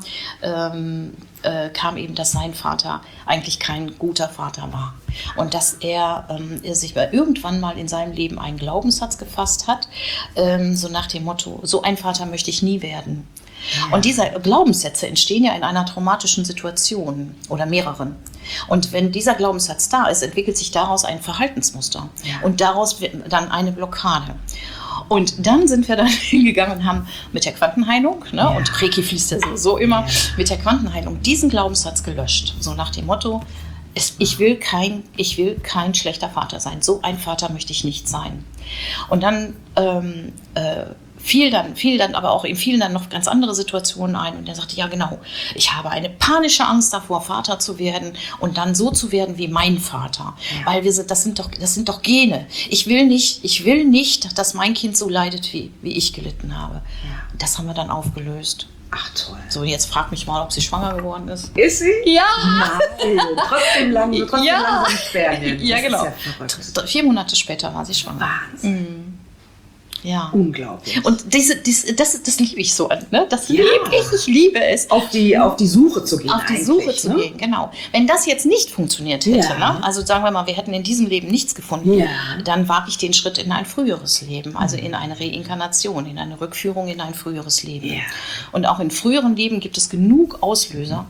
eben, dass sein Vater eigentlich kein guter Vater war. Und dass er sich irgendwann mal in seinem Leben einen Glaubenssatz gefasst hat, so nach dem Motto, so ein Vater möchte ich nie werden. Ja. Und diese Glaubenssätze entstehen ja in einer traumatischen Situation oder mehreren. Und wenn dieser Glaubenssatz da ist, entwickelt sich daraus ein Verhaltensmuster und daraus wird dann eine Blockade. Und dann sind wir dann hingegangen und haben mit der Quantenheilung, und Reiki fließt ja sowieso immer, mit der Quantenheilung diesen Glaubenssatz gelöscht. So nach dem Motto, ich will kein schlechter Vater sein. So ein Vater möchte ich nicht sein. Und dann fielen dann noch ganz andere Situationen ein und er sagte, ja genau, ich habe eine panische Angst davor, Vater zu werden und dann so zu werden wie mein Vater, weil das sind doch Gene. Ich will nicht, dass mein Kind so leidet, wie ich gelitten habe. Ja. Das haben wir dann aufgelöst. Ach toll. So, jetzt frag mich mal, ob sie schwanger geworden ist. Ist sie? Ja. Nein, trotzdem langsam Spermien. Ja, genau. Ist ja 4 Monate später war sie schwanger. Wahnsinn. Ja. Unglaublich. Und das liebe ich so. Ne? Das liebe ich. Ich liebe es. Auf die Suche zu gehen. Auf die Suche zu gehen, genau. Wenn das jetzt nicht funktioniert hätte, also sagen wir mal, wir hätten in diesem Leben nichts gefunden, dann wage ich den Schritt in ein früheres Leben, also in eine Reinkarnation, in eine Rückführung in ein früheres Leben. Ja. Und auch in früheren Leben gibt es genug Auslöser,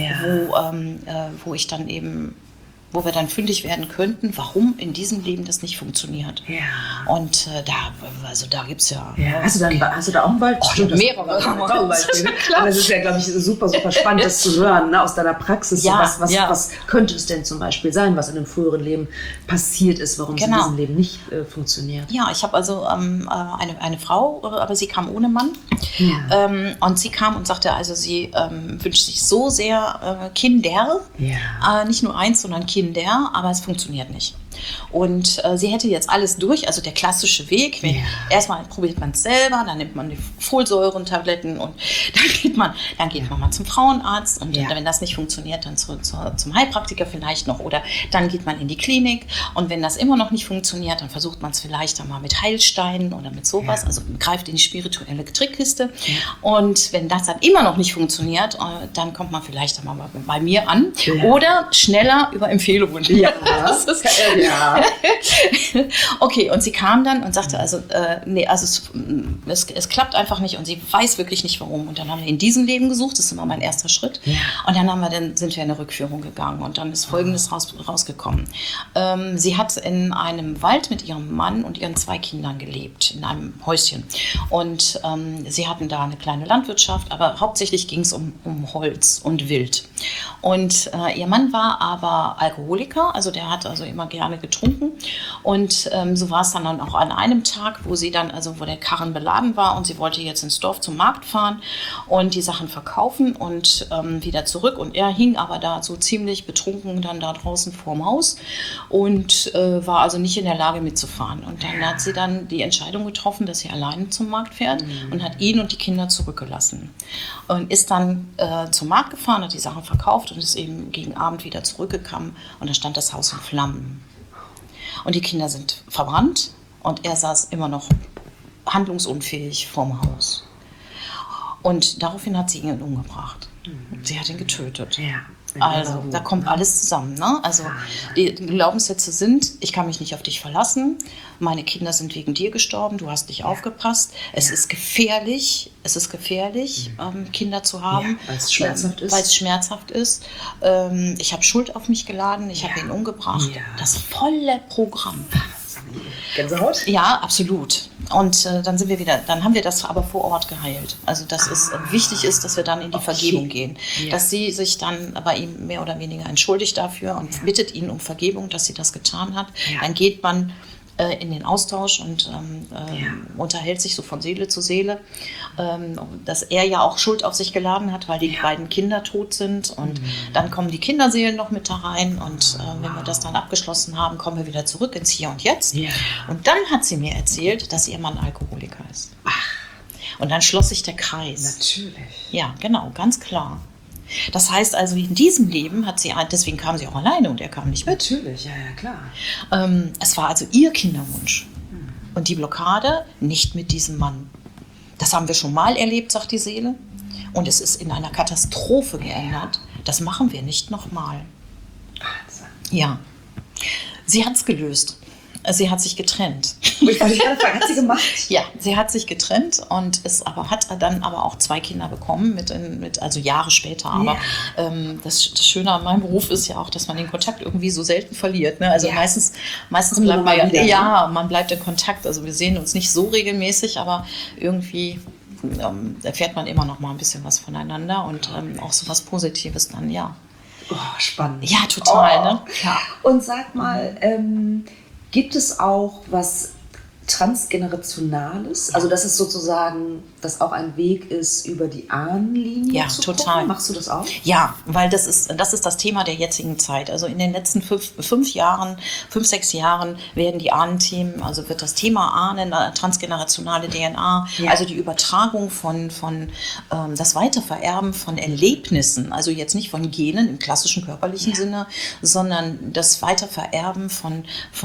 wo wir dann fündig werden könnten, warum in diesem Leben das nicht funktioniert. Ja. Und da gibt es ja... Hast du da auch ein Beispiel? Mehrere. Aber das ist ja, glaube ich, super, super spannend, das zu hören, aus deiner Praxis. Was könnte es denn zum Beispiel sein, was in einem früheren Leben passiert ist, warum es in diesem Leben nicht funktioniert? Ja, ich habe also eine Frau, aber sie kam ohne Mann. Ja. Und sie kam und sagte, also sie wünscht sich so sehr Kinder, nicht nur eins, sondern Kinder, aber es funktioniert nicht. Und sie hätte jetzt alles durch, also der klassische Weg. Erstmal probiert man es selber, dann nimmt man die Folsäurentabletten und dann geht man mal zum Frauenarzt und wenn das nicht funktioniert, dann zum Heilpraktiker vielleicht noch oder dann geht man in die Klinik und wenn das immer noch nicht funktioniert, dann versucht man es vielleicht einmal mit Heilsteinen oder mit sowas, also greift in die spirituelle Trickkiste und wenn das dann immer noch nicht funktioniert, dann kommt man vielleicht einmal bei mir an oder schneller über Empfehlungen. Ja. Das ist okay, und sie kam dann und sagte, es klappt einfach nicht und sie weiß wirklich nicht warum. Und dann haben wir in diesem Leben gesucht, das ist immer mein erster Schritt. Ja. Und dann sind wir in eine Rückführung gegangen und dann ist Folgendes rausgekommen. Sie hat in einem Wald mit ihrem Mann und ihren 2 Kindern gelebt, in einem Häuschen. Und sie hatten da eine kleine Landwirtschaft, aber hauptsächlich ging es um Holz und Wild. Und ihr Mann war aber Alkoholiker, also der hat also immer gerne getrunken. Und so war es dann auch an einem Tag, wo sie dann, also wo der Karren beladen war und sie wollte jetzt ins Dorf zum Markt fahren und die Sachen verkaufen und wieder zurück. Und er hing aber da so ziemlich betrunken dann da draußen vorm Haus und war also nicht in der Lage mitzufahren. Und dann hat sie dann die Entscheidung getroffen, dass sie alleine zum Markt fährt und hat ihn und die Kinder zurückgelassen. Und ist dann zum Markt gefahren, hat die Sachen verkauft und ist eben gegen Abend wieder zurückgekommen und da stand das Haus in Flammen. Und die Kinder sind verbrannt und er saß immer noch handlungsunfähig vorm Haus. Und daraufhin hat sie ihn umgebracht. Sie hat ihn getötet. Ja. Also, da kommt alles zusammen. Ne? Also, die Glaubenssätze sind, ich kann mich nicht auf dich verlassen, meine Kinder sind wegen dir gestorben, du hast nicht aufgepasst, es ist gefährlich, Kinder zu haben, weil es schmerzhaft ist. Weil es schmerzhaft ist. Ich habe Schuld auf mich geladen, ich habe ihn umgebracht. Ja. Das volle Programm. Gänsehaut? Ja, absolut. Und dann haben wir das aber vor Ort geheilt. Also dass es wichtig ist, dass wir dann in die Vergebung gehen. Ja. Dass sie sich dann bei ihm mehr oder weniger entschuldigt dafür und bittet ihn um Vergebung, dass sie das getan hat. Ja. Dann geht man in den Austausch und unterhält sich so von Seele zu Seele, dass er ja auch Schuld auf sich geladen hat, weil die beiden Kinder tot sind und dann kommen die Kinderseelen noch mit da rein und wenn wir das dann abgeschlossen haben, kommen wir wieder zurück ins Hier und Jetzt und dann hat sie mir erzählt, dass ihr Mann Alkoholiker ist. Ach. Und dann schloss sich der Kreis. Natürlich. Ja, genau, ganz klar. Das heißt also, in diesem Leben hat sie, deswegen kam sie auch alleine und er kam nicht mit. Natürlich, ja, klar. Es war also ihr Kinderwunsch. Und die Blockade nicht mit diesem Mann. Das haben wir schon mal erlebt, sagt die Seele. Und es ist in einer Katastrophe geändert. Das machen wir nicht nochmal. Ja. Sie hat es gelöst. Sie hat sich getrennt. Ich wollte gerade fragen, hat sie gemacht? Ja, sie hat sich getrennt und hat dann aber auch 2 Kinder bekommen, also Jahre später. Aber das Schöne an meinem Beruf ist ja auch, dass man den Kontakt irgendwie so selten verliert. Ne? Also meistens bleibt man man bleibt in Kontakt. Also wir sehen uns nicht so regelmäßig, aber irgendwie erfährt man immer noch mal ein bisschen was voneinander und auch so was Positives dann, ja. Oh, spannend. Ja, total. Ne? Ja. Und sag mal, gibt es auch was Transgenerationales? Also, dass es sozusagen, dass auch ein Weg ist, über die Ahnenlinie zu total. Gucken? Machst du das auch? Ja, weil das ist das Thema der jetzigen Zeit. Also in den letzten 5, 6 Jahren werden die Ahnenthemen, also wird das Thema Ahnen, transgenerationale DNA, also die Übertragung von das Weitervererben von Erlebnissen, also jetzt nicht von Genen im klassischen körperlichen Sinne, sondern das Weitervererben von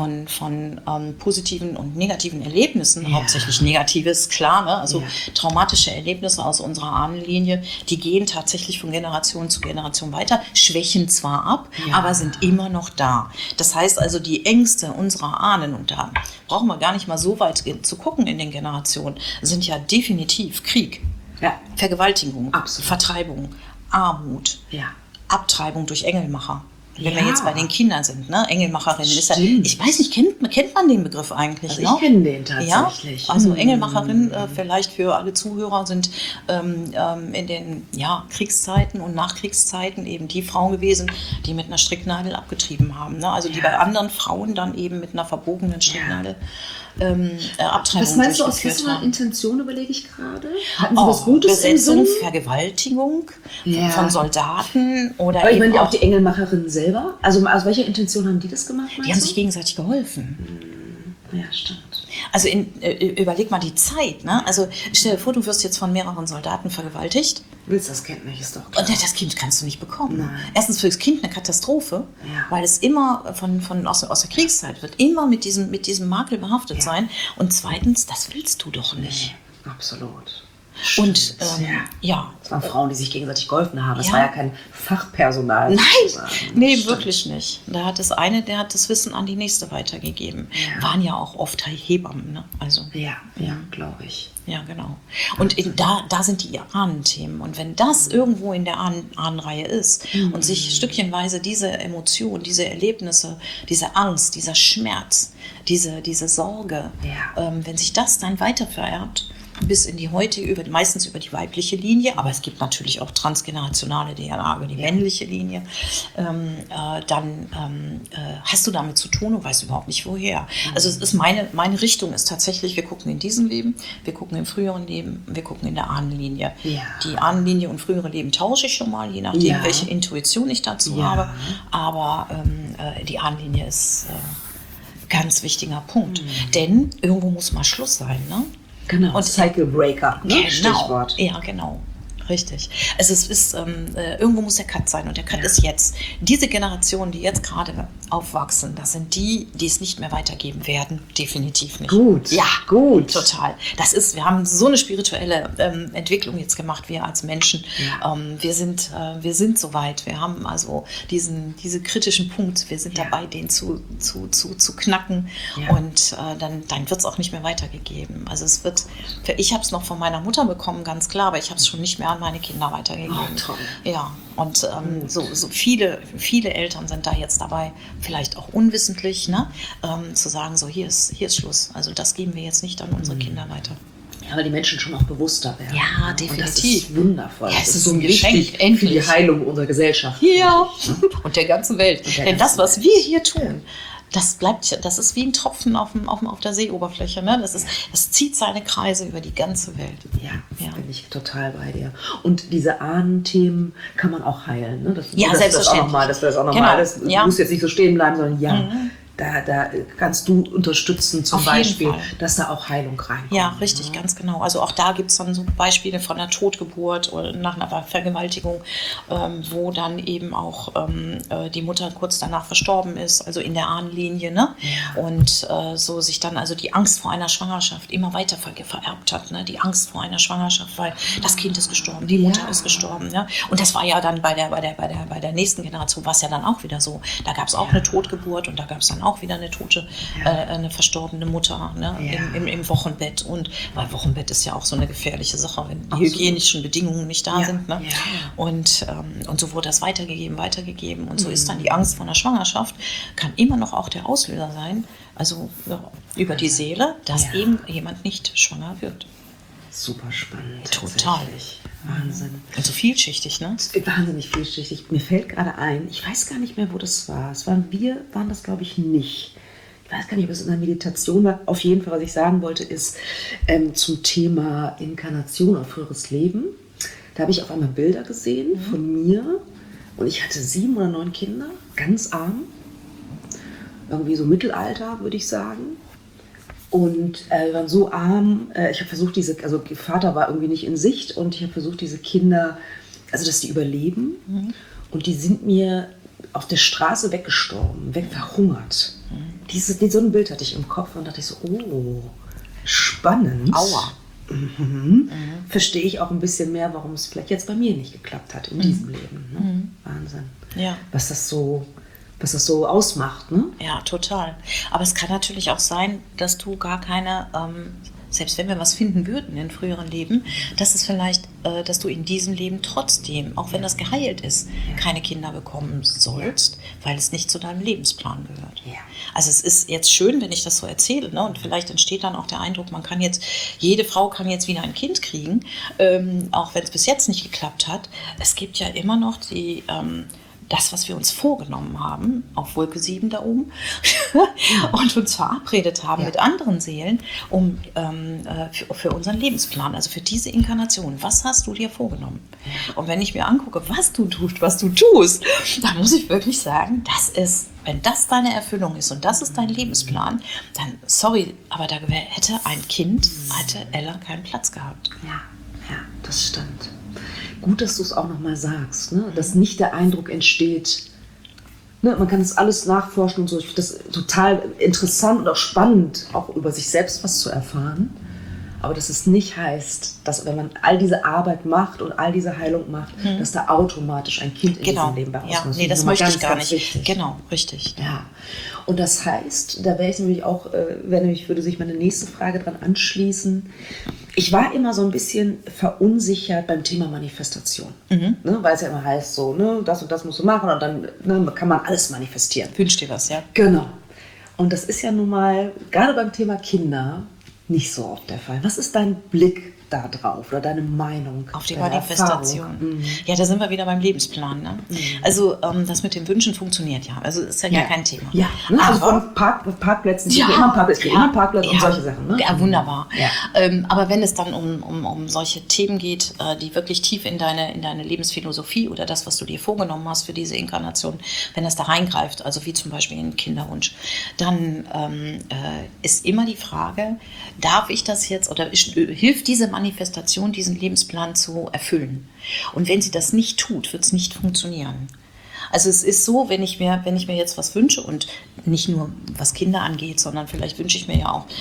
positiven und negativen Erlebnissen, hauptsächlich Negatives, klar, ne? Also traumatische Erlebnisse aus unserer Ahnenlinie, die gehen tatsächlich von Generation zu Generation weiter, schwächen zwar ab, aber sind immer noch da. Das heißt also, die Ängste unserer Ahnen, und da brauchen wir gar nicht mal so weit zu gucken in den Generationen, sind ja definitiv Krieg, Vergewaltigung, Vertreibung, Armut, Abtreibung durch Engelmacher. Wenn wir jetzt bei den Kindern sind, ne? Engelmacherin ist ja, ich weiß nicht, kennt man den Begriff eigentlich? Also ich kenne den tatsächlich. Ja? Also Engelmacherin, vielleicht für alle Zuhörer, sind in den Kriegszeiten und Nachkriegszeiten eben die Frauen gewesen, die mit einer Stricknadel abgetrieben haben. Ne? Also die bei anderen Frauen dann eben mit einer verbogenen Stricknadel Abtreibung Was meinst du aus welcher Intention, überlege ich gerade? Hatten Sie was Gutes im Sinn? Vergewaltigung von Soldaten oder aber ich meine auch die Engelmacherinnen selber. Also aus welcher Intention haben die das gemacht? Die haben sich gegenseitig geholfen. Ja, stimmt. Also überleg mal die Zeit, ne? Also stell dir vor, du wirst jetzt von mehreren Soldaten vergewaltigt. Willst das Kind nicht, ist doch klar. Und das Kind kannst du nicht bekommen. Nein. Erstens für das Kind eine Katastrophe, weil es immer aus der Kriegszeit wird immer mit diesem Makel behaftet sein. Und zweitens, das willst du doch nicht. Nee, absolut. Und es waren Frauen, die sich gegenseitig geholfen haben. Es war ja kein Fachpersonal. Nein, wirklich nicht. Da hat das eine, der hat das Wissen an die nächste weitergegeben. Waren ja auch oft Hebammen, ne? Also ja, glaube ich. Ja, genau. Und da sind die Ahnenthemen. Und wenn das irgendwo in der Ahnenreihe ist und sich stückchenweise diese Emotionen, diese Erlebnisse, diese Angst, dieser Schmerz, diese Sorge, wenn sich das dann weiter vererbt, bis in die heutige, meistens über die weibliche Linie, aber es gibt natürlich auch transgenerationale DNA über die männliche Linie, dann hast du damit zu tun und weißt überhaupt nicht woher. Also es ist meine Richtung ist tatsächlich, wir gucken in diesem Leben, wir gucken im früheren Leben, wir gucken in der Ahnenlinie. Ja. Die Ahnenlinie und frühere Leben tausche ich schon mal, je nachdem, welche Intuition ich dazu habe, aber die Ahnenlinie ist ganz wichtiger Punkt, denn irgendwo muss mal Schluss sein, ne? Genau, und Cycle Breaker, ne? Genau. Stichwort. Ja, genau. Richtig. Also es ist, irgendwo muss der Cut sein und der Cut ist jetzt. Diese Generationen, die jetzt gerade aufwachsen, das sind die es nicht mehr weitergeben werden. Definitiv nicht. Gut. Ja, gut. Total. Wir haben so eine spirituelle Entwicklung jetzt gemacht, wir als Menschen. Ja. Wir sind so weit. Wir haben also diese kritischen Punkt. Wir sind dabei, den zu knacken und dann wird es auch nicht mehr weitergegeben. Also ich habe es noch von meiner Mutter bekommen, ganz klar, aber ich habe es schon nicht mehr an meine Kinder weitergegeben. Oh, toll. Ja, und so viele Eltern sind da jetzt dabei, vielleicht auch unwissentlich, ne, zu sagen, so hier ist Schluss. Also das geben wir jetzt nicht an unsere Kinder weiter. Ja, weil die Menschen schon auch bewusster werden. Ja, definitiv. Und das ist wundervoll. Ja, das ist so wichtig für die Heilung unserer Gesellschaft. Ja, und der ganzen Welt. Denn das, was wir hier tun, das ist wie ein Tropfen auf der Seeoberfläche. Ne? Das zieht seine Kreise über die ganze Welt. Ja, bin ich total bei dir. Und diese Ahnenthemen kann man auch heilen. Ne? Selbstverständlich. Das muss jetzt nicht so stehen bleiben, sondern da kannst du unterstützen, zum Beispiel, dass da auch Heilung reinkommt. Ja, richtig, ganz genau. Also auch da gibt es dann so Beispiele von einer Totgeburt oder nach einer Vergewaltigung, wo dann eben auch die Mutter kurz danach verstorben ist, also in der Ahnenlinie, ne? Ja. Und so sich dann also die Angst vor einer Schwangerschaft immer weiter vererbt hat, ne? Die Angst vor einer Schwangerschaft, weil das Kind ist gestorben, die Mutter ist gestorben, ne? Und das war ja dann bei der nächsten Generation war es ja dann auch wieder so. Da gab es auch eine Totgeburt und da gab es dann auch wieder eine verstorbene Mutter, ne, im Wochenbett. Und weil Wochenbett ist ja auch so eine gefährliche Sache, wenn die hygienischen Bedingungen nicht da sind. Ne? Ja. Und so wurde das weitergegeben. Und so ist dann die Angst vor einer Schwangerschaft, kann immer noch auch der Auslöser sein, also über die Seele, dass eben jemand nicht schwanger wird. Super spannend. Total. Wahnsinn. Und so vielschichtig, ne? Wahnsinnig vielschichtig. Mir fällt gerade ein, ich weiß gar nicht mehr, wo das war. Wir waren das, glaube ich, nicht. Ich weiß gar nicht, ob es in der Meditation war. Auf jeden Fall, was ich sagen wollte, ist zum Thema Inkarnation auf früheres Leben. Da habe ich auf einmal Bilder gesehen von mir. Und ich hatte 7 oder 9 Kinder, ganz arm. Irgendwie so Mittelalter, würde ich sagen. Und wir waren so arm, ich habe versucht, Vater war irgendwie nicht in Sicht und ich habe versucht, diese Kinder, also dass die überleben. Und die sind mir auf der Straße weggestorben, verhungert. So ein Bild hatte ich im Kopf und dachte ich so, oh, spannend. Aua. Verstehe ich auch ein bisschen mehr, warum es vielleicht jetzt bei mir nicht geklappt hat in diesem Leben. Ne? Wahnsinn. Ja. Was das so ausmacht, ne? Ja, total. Aber es kann natürlich auch sein, dass du gar keine, selbst wenn wir was finden würden in früheren Leben, dass es vielleicht, dass du in diesem Leben trotzdem, auch wenn das geheilt ist, keine Kinder bekommen sollst, weil es nicht zu deinem Lebensplan gehört. Ja. Also es ist jetzt schön, wenn ich das so erzähle, ne? Und vielleicht entsteht dann auch der Eindruck, jede Frau kann jetzt wieder ein Kind kriegen, auch wenn es bis jetzt nicht geklappt hat. Es gibt ja immer noch das, was wir uns vorgenommen haben, auf Wolke 7 da oben, und uns verabredet haben mit anderen Seelen, um für unseren Lebensplan, also für diese Inkarnation. Was hast du dir vorgenommen? Und wenn ich mir angucke, was du tust, dann muss ich wirklich sagen, wenn das deine Erfüllung ist und das ist dein Lebensplan, dann, sorry, aber da hätte Ella keinen Platz gehabt. Ja, das stimmt. Gut, dass du es auch nochmal sagst, ne? Dass nicht der Eindruck entsteht, ne? Man kann das alles nachforschen und so. Ich finde das total interessant und auch spannend, auch über sich selbst was zu erfahren. Aber dass es nicht heißt, dass wenn man all diese Arbeit macht und all diese Heilung macht, dass da automatisch ein Kind in diesem Leben bei rauskommt. Ja, nee, das möchte ich gar nicht. Wichtig. Genau, richtig. Ja. Und das heißt, da würde sich meine nächste Frage dran anschließen. Ich war immer so ein bisschen verunsichert beim Thema Manifestation. Ne, weil es ja immer heißt, so, ne, das und das musst du machen und dann kann man alles manifestieren. Wünsch dir was, ja? Genau. Und das ist ja nun mal, gerade beim Thema Kinder, nicht so oft der Fall. Was ist dein Blick da drauf oder deine Meinung? Auf die deine Manifestation. Erfahrung? Ja, da sind wir wieder beim Lebensplan. Ne? Also das mit den Wünschen funktioniert ja. Also ist ja gar kein Thema. Ja, ne? Also von Parkplätzen, immer ein Parkplatz, immer ein Parkplatz und solche Sachen. Ne? Ja, wunderbar. Ja. Aber wenn es dann um solche Themen geht, die wirklich tief in deine Lebensphilosophie oder das, was du dir vorgenommen hast für diese Inkarnation, wenn das da reingreift, also wie zum Beispiel ein Kinderwunsch, dann ist immer die Frage, darf ich das jetzt oder hilft diese Manifestation, diesen Lebensplan zu erfüllen? Und wenn sie das nicht tut, wird es nicht funktionieren. Also es ist so, wenn ich mir jetzt was wünsche und nicht nur was Kinder angeht, sondern vielleicht wünsche ich mir ja auch,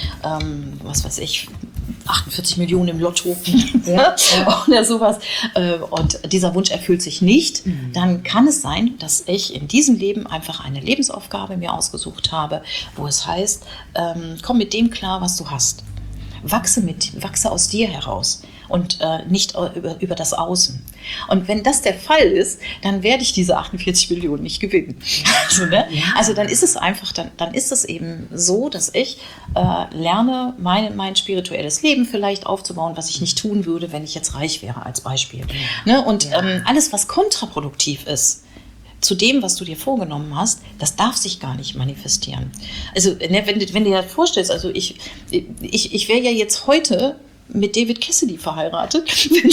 48 Millionen im Lotto oder sowas und dieser Wunsch erfüllt sich nicht, dann kann es sein, dass ich in diesem Leben einfach eine Lebensaufgabe mir ausgesucht habe, wo es heißt, komm mit dem klar, was du hast. Wachse aus dir heraus und nicht über das Außen. Und wenn das der Fall ist, dann werde ich diese 48 Millionen nicht gewinnen. Also, ne? Also dann ist es einfach, dann ist es eben so, dass ich lerne, mein spirituelles Leben vielleicht aufzubauen, was ich nicht tun würde, wenn ich jetzt reich wäre, als Beispiel. Ne? Und alles, was kontraproduktiv ist, zu dem, was du dir vorgenommen hast, das darf sich gar nicht manifestieren. Also wenn du dir das vorstellst, also ich wäre ja jetzt heute mit David Cassidy verheiratet, wenn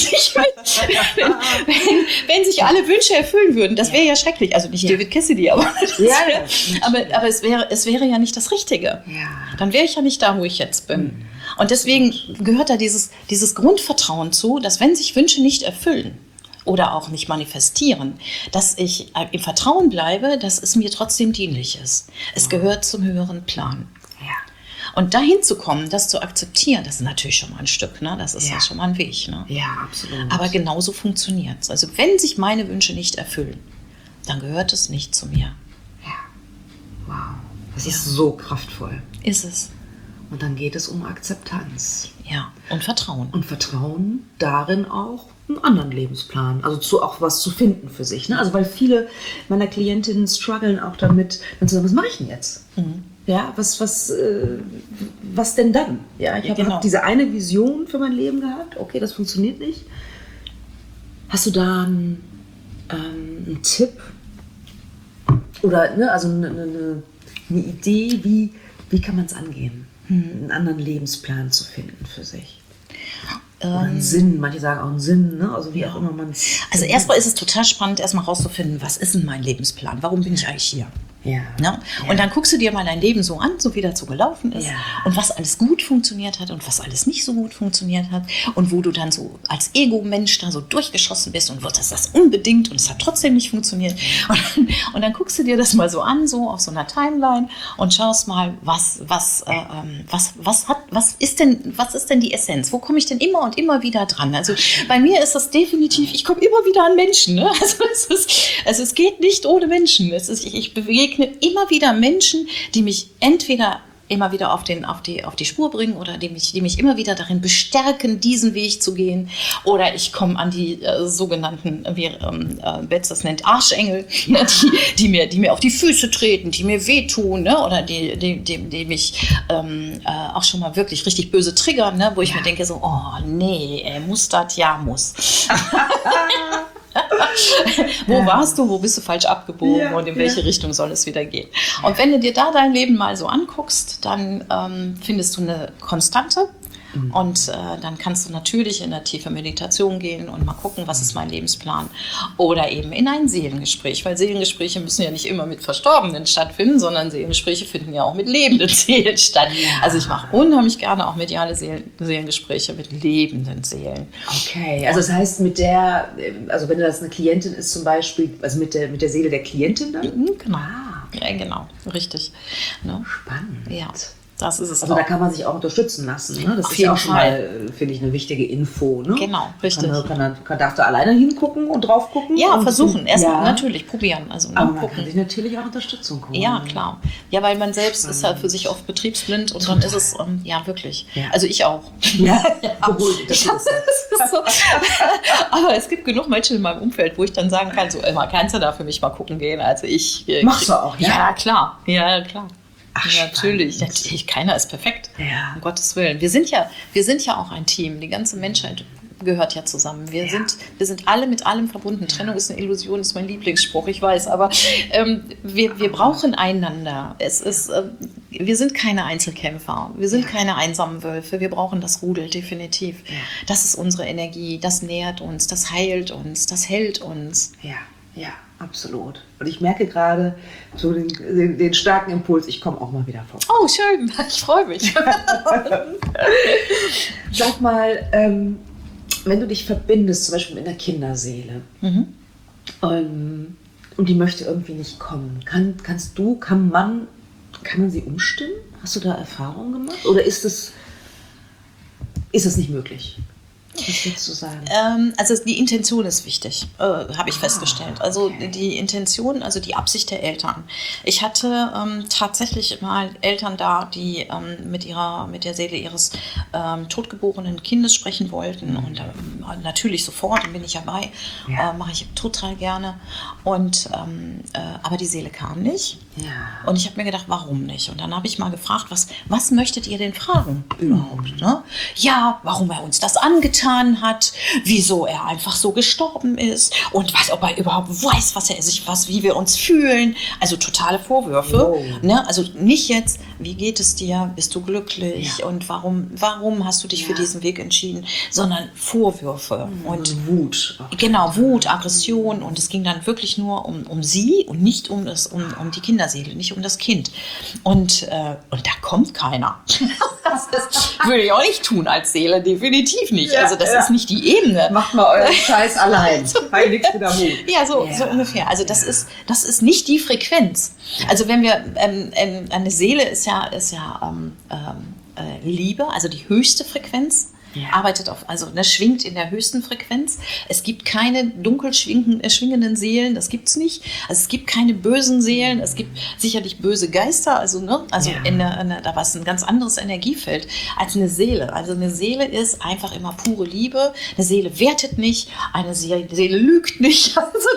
sich alle Wünsche erfüllen würden. Das wäre ja schrecklich. Also nicht David Cassidy, aber es wäre ja nicht das Richtige. Ja. Dann wäre ich ja nicht da, wo ich jetzt bin. Und deswegen gehört da dieses Grundvertrauen zu, dass wenn sich Wünsche nicht erfüllen, oder auch nicht manifestieren, dass ich im Vertrauen bleibe, dass es mir trotzdem dienlich ist. Es gehört zum höheren Plan. Ja. Und dahin zu kommen, das zu akzeptieren, das ist natürlich schon mal ein Stück, ne? Das ist ja schon mal ein Weg. Ne? Ja, absolut. Aber genauso funktioniert es. Also wenn sich meine Wünsche nicht erfüllen, dann gehört es nicht zu mir. Ja. Wow. Das ist so kraftvoll. Ist es. Und dann geht es um Akzeptanz. Ja, und Vertrauen. Und Vertrauen darin auch, einen anderen Lebensplan, also auch was zu finden für sich. Ne? Also weil viele meiner Klientinnen strugglen auch damit, dann zu sagen, was mache ich denn jetzt? Ja, was denn dann? Ja, ich habe diese eine Vision für mein Leben gehabt, okay, das funktioniert nicht. Hast du da einen Tipp oder also eine Idee, wie kann man es angehen, einen anderen Lebensplan zu finden für sich? Oder einen Sinn, manche sagen auch einen Sinn, ne? Also wie auch immer man es. Also erstmal ist es total spannend, erstmal rauszufinden, was ist denn mein Lebensplan? Warum bin ich eigentlich hier? Ja. Ne? Und dann guckst du dir mal dein Leben so an, so wie das so gelaufen ist und was alles gut funktioniert hat und was alles nicht so gut funktioniert hat und wo du dann so als Ego-Mensch da so durchgeschossen bist und wolltest das unbedingt und es hat trotzdem nicht funktioniert. Und dann guckst du dir das mal so an, so auf so einer Timeline und schaust mal, was ist denn die Essenz? Wo komme ich denn immer und immer wieder dran? Also bei mir ist das definitiv, ich komme immer wieder an Menschen. Ne? Also es geht nicht ohne Menschen. Ich begegne immer wieder Menschen, die mich entweder immer wieder auf die Spur bringen oder die mich immer wieder darin bestärken, diesen Weg zu gehen. Oder ich komme an die sogenannten, wie Betz das nennt, Arschengel, die mir auf die Füße treten, die mir wehtun, ne? Oder die mich auch schon mal wirklich richtig böse triggern, ne? Wo ich mir denke so, oh nee, muss das? Ja, muss. Wo warst du, wo bist du falsch abgebogen und in welche Richtung soll es wieder gehen? Und wenn du dir da dein Leben mal so anguckst, dann findest du eine Konstante und dann kannst du natürlich in eine tiefe Meditation gehen und mal gucken, was ist mein Lebensplan oder eben in ein Seelengespräch, weil Seelengespräche müssen ja nicht immer mit Verstorbenen stattfinden, sondern Seelengespräche finden ja auch mit lebenden Seelen statt. Ja. Also ich mache unheimlich gerne auch mediale Seelengespräche mit lebenden Seelen. Okay, also das heißt also wenn das eine Klientin ist zum Beispiel, also mit der Seele der Klientin dann? Genau. Ja, genau, richtig. Ne? Spannend. Ja. Das ist es also auch. Da kann man sich auch unterstützen lassen. Ne? Das Auf ist jeden ja auch schon mal, finde ich, eine wichtige Info. Ne? Genau, richtig. Darf da alleine hingucken und drauf gucken? Ja, versuchen. Erstmal natürlich probieren. Also aber man kann sich natürlich auch Unterstützung holen. Ja, klar. Ja, weil man selbst ist halt für sich oft betriebsblind und dann ist es, wirklich. Ja. Also ich auch. Ja, das ist so. Aber es gibt genug Menschen in meinem Umfeld, wo ich dann sagen kann, so, kannst du da für mich mal gucken gehen? Also ich... Machst du auch, ja? Ja, klar. Ja, klar. Ach, natürlich. Keiner ist perfekt, um Gottes Willen. Wir sind ja auch ein Team. Die ganze Menschheit gehört ja zusammen. Wir sind alle mit allem verbunden. Trennung ist eine Illusion, ist mein Lieblingsspruch, ich weiß. Aber wir brauchen einander. Wir sind keine Einzelkämpfer. Wir sind keine einsamen Wölfe. Wir brauchen das Rudel, definitiv. Ja. Das ist unsere Energie. Das nährt uns, das heilt uns, das hält uns. Ja, absolut. Und ich merke gerade so den starken Impuls, ich komme auch mal wieder vorbei. Oh, schön. Ich freue mich. Sag mal, wenn du dich verbindest, zum Beispiel mit einer Kinderseele, und die möchte irgendwie nicht kommen, kann man sie umstimmen? Hast du da Erfahrungen gemacht? Oder ist es nicht möglich? Was würdest du sagen? Also die Intention ist wichtig, habe ich festgestellt. Also okay. Die Intention, also die Absicht der Eltern. Ich hatte tatsächlich mal Eltern da, die mit der Seele ihres totgeborenen Kindes sprechen wollten. Und natürlich sofort, dann bin ich dabei, mache ich total gerne. Und aber die Seele kam nicht. Ja. Und ich habe mir gedacht, warum nicht? Und dann habe ich mal gefragt, was möchtet ihr denn fragen überhaupt? Ne? Ja, warum er uns das angetan hat, wieso er einfach so gestorben ist und ob er überhaupt weiß, wie wir uns fühlen. Also totale Vorwürfe. Oh. Ne? Also nicht jetzt, wie geht es dir, bist du glücklich und warum hast du dich für diesen Weg entschieden, sondern Vorwürfe und Wut. Genau, Wut, Aggression, und es ging dann wirklich nur um sie und nicht um die Kinderseele, nicht um das Kind. Und da kommt keiner. Das würde ich auch nicht tun als Seele, definitiv nicht. Ja, also das ist nicht die Ebene. Macht mal euren Scheiß allein. Heiligster Mut. Ja, so ungefähr. Also das ist nicht die Frequenz. Also wenn wir eine Seele ist ja Liebe, also die höchste Frequenz. Arbeitet schwingt in der höchsten Frequenz. Es gibt keine dunkel schwingenden Seelen, das gibt es nicht. Also es gibt keine bösen Seelen, es gibt sicherlich böse Geister, da war es ein ganz anderes Energiefeld als eine Seele. Also eine Seele ist einfach immer pure Liebe, eine Seele wertet nicht, eine Seele lügt nicht.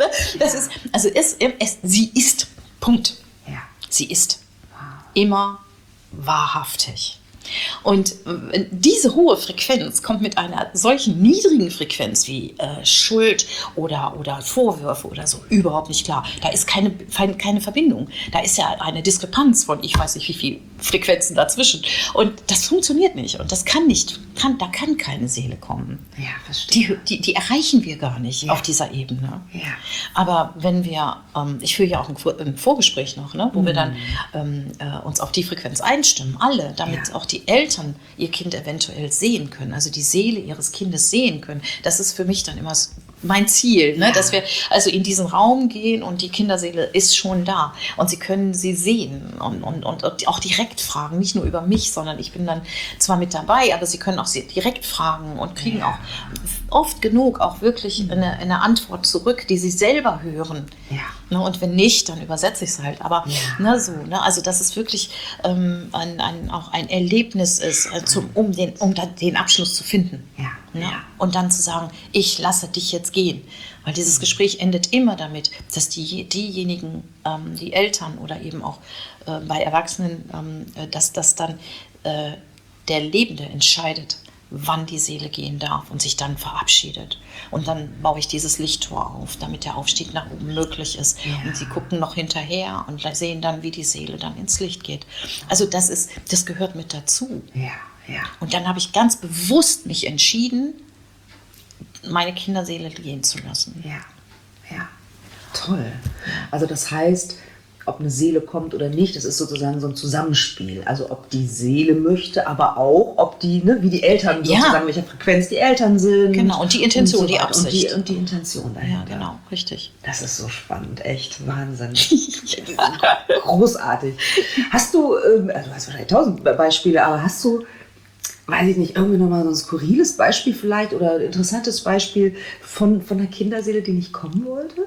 Sie ist, Punkt. Ja. Sie ist immer wahrhaftig. Und diese hohe Frequenz kommt mit einer solchen niedrigen Frequenz wie Schuld oder Vorwürfe oder so überhaupt nicht klar. Da ist keine Verbindung. Da ist ja eine Diskrepanz von ich weiß nicht wie viel Frequenzen dazwischen. Und das funktioniert nicht. Und da kann keine Seele kommen. Ja, verstehe. Die erreichen wir gar nicht auf dieser Ebene. Ja. Aber wenn wir, ich führe ja auch ein Vorgespräch noch, ne, wo wir dann uns auf die Frequenz einstimmen, alle, damit auch die Eltern ihr Kind eventuell sehen können, also die Seele ihres Kindes sehen können. Das ist für mich dann immer mein Ziel, ne? Dass wir also in diesen Raum gehen und die Kinderseele ist schon da und sie können sie sehen und auch direkt fragen, nicht nur über mich, sondern ich bin dann zwar mit dabei, aber sie können auch sie direkt fragen und kriegen auch oft genug auch wirklich eine Antwort zurück, die sie selber hören. Ja. Ne? Und wenn nicht, dann übersetze ich es halt. Aber also dass es wirklich auch ein Erlebnis ist, um den Abschluss zu finden. Ja. Ne? Ja. Und dann zu sagen, ich lasse dich jetzt gehen. Weil dieses Gespräch endet immer damit, dass diejenigen, die Eltern oder eben auch bei Erwachsenen, dass das dann der Lebende entscheidet, wann die Seele gehen darf und sich dann verabschiedet. Und dann baue ich dieses Lichttor auf, damit der Aufstieg nach oben möglich ist. Ja. Und sie gucken noch hinterher und sehen dann, wie die Seele dann ins Licht geht. Also das gehört mit dazu. Ja. Ja. Und dann habe ich ganz bewusst mich entschieden, meine Kinderseele gehen zu lassen. Ja. Toll. Also das heißt, ob eine Seele kommt oder nicht, das ist sozusagen so ein Zusammenspiel. Also ob die Seele möchte, aber auch, ob die, wie die Eltern sozusagen, welcher Frequenz die Eltern sind. Genau, und die Intention, und so die Absicht. Und die Intention dahinter. Ja, genau, richtig. Das ist so spannend, echt Wahnsinn. Großartig. Hast du, also du hast wahrscheinlich 1000 Beispiele, aber hast du, weiß ich nicht, irgendwie nochmal so ein skurriles Beispiel vielleicht oder ein interessantes Beispiel von einer Kinderseele, die nicht kommen wollte?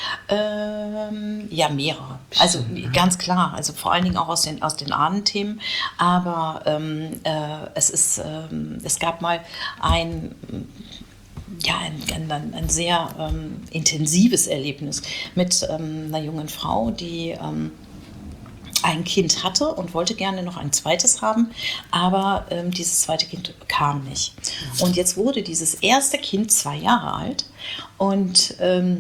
Ja, mehrere. Also ganz klar, also vor allen Dingen auch aus den Ahnenthemen. Aber es gab mal ein sehr intensives Erlebnis mit einer jungen Frau, die ein Kind hatte und wollte gerne noch ein zweites haben, aber dieses zweite Kind kam nicht. Und jetzt wurde dieses erste Kind 2 Jahre alt und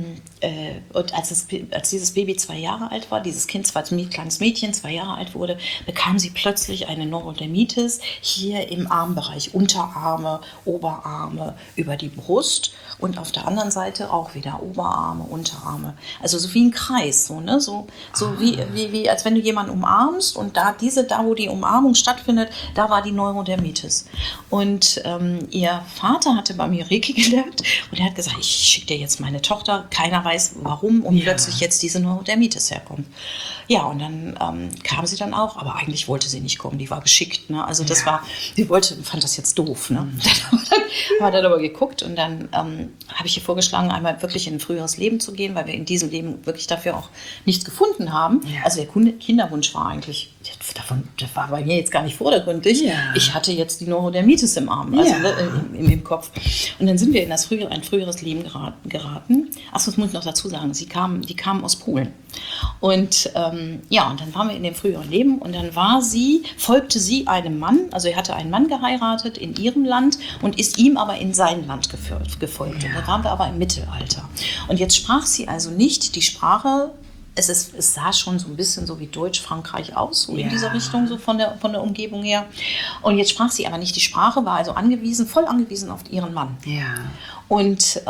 als dieses Baby 2 Jahre alt war, dieses Kind, kleines Mädchen, 2 Jahre alt wurde, bekam sie plötzlich eine Neurodermitis hier im Armbereich, Unterarme, Oberarme, über die Brust und auf der anderen Seite auch wieder Oberarme, Unterarme. Also so wie ein Kreis, so, ne? So wie als wenn du jemanden umarmst und da wo die Umarmung stattfindet, da war die Neurodermitis. Und ihr Vater hatte bei mir Reiki gelernt und er hat gesagt, ich schicke dir jetzt meine Tochter, keiner weiß warum und plötzlich jetzt diese Neurodermitis herkommt. Ja, und dann kam sie dann auch, aber eigentlich wollte sie nicht kommen, die war geschickt, ne? Also das war, fand das jetzt doof, ne? Dann hat er aber geguckt und dann habe ich ihr vorgeschlagen, einmal wirklich in ein früheres Leben zu gehen, weil wir in diesem Leben wirklich dafür auch nichts gefunden haben. Ja. Also der Kinderwunsch war eigentlich, das war bei mir jetzt gar nicht vordergründig. Ja. Ich hatte jetzt die Neurodermitis im Arm, also im Kopf. Und dann sind wir in ein früheres Leben geraten. Ach, das muss ich noch dazu sagen, die kamen aus Polen. Und und dann waren wir in dem früheren Leben und dann folgte sie einem Mann, also er hatte einen Mann geheiratet in ihrem Land und ist ihm aber in sein Land gefolgt. Ja. Und da waren wir aber im Mittelalter. Und jetzt sprach sie also nicht die Sprache, es sah schon so ein bisschen so wie Deutsch-Frankreich aus, so in dieser Richtung, so von der Umgebung her. Und jetzt sprach sie aber nicht die Sprache, war also voll angewiesen auf ihren Mann. Ja. Und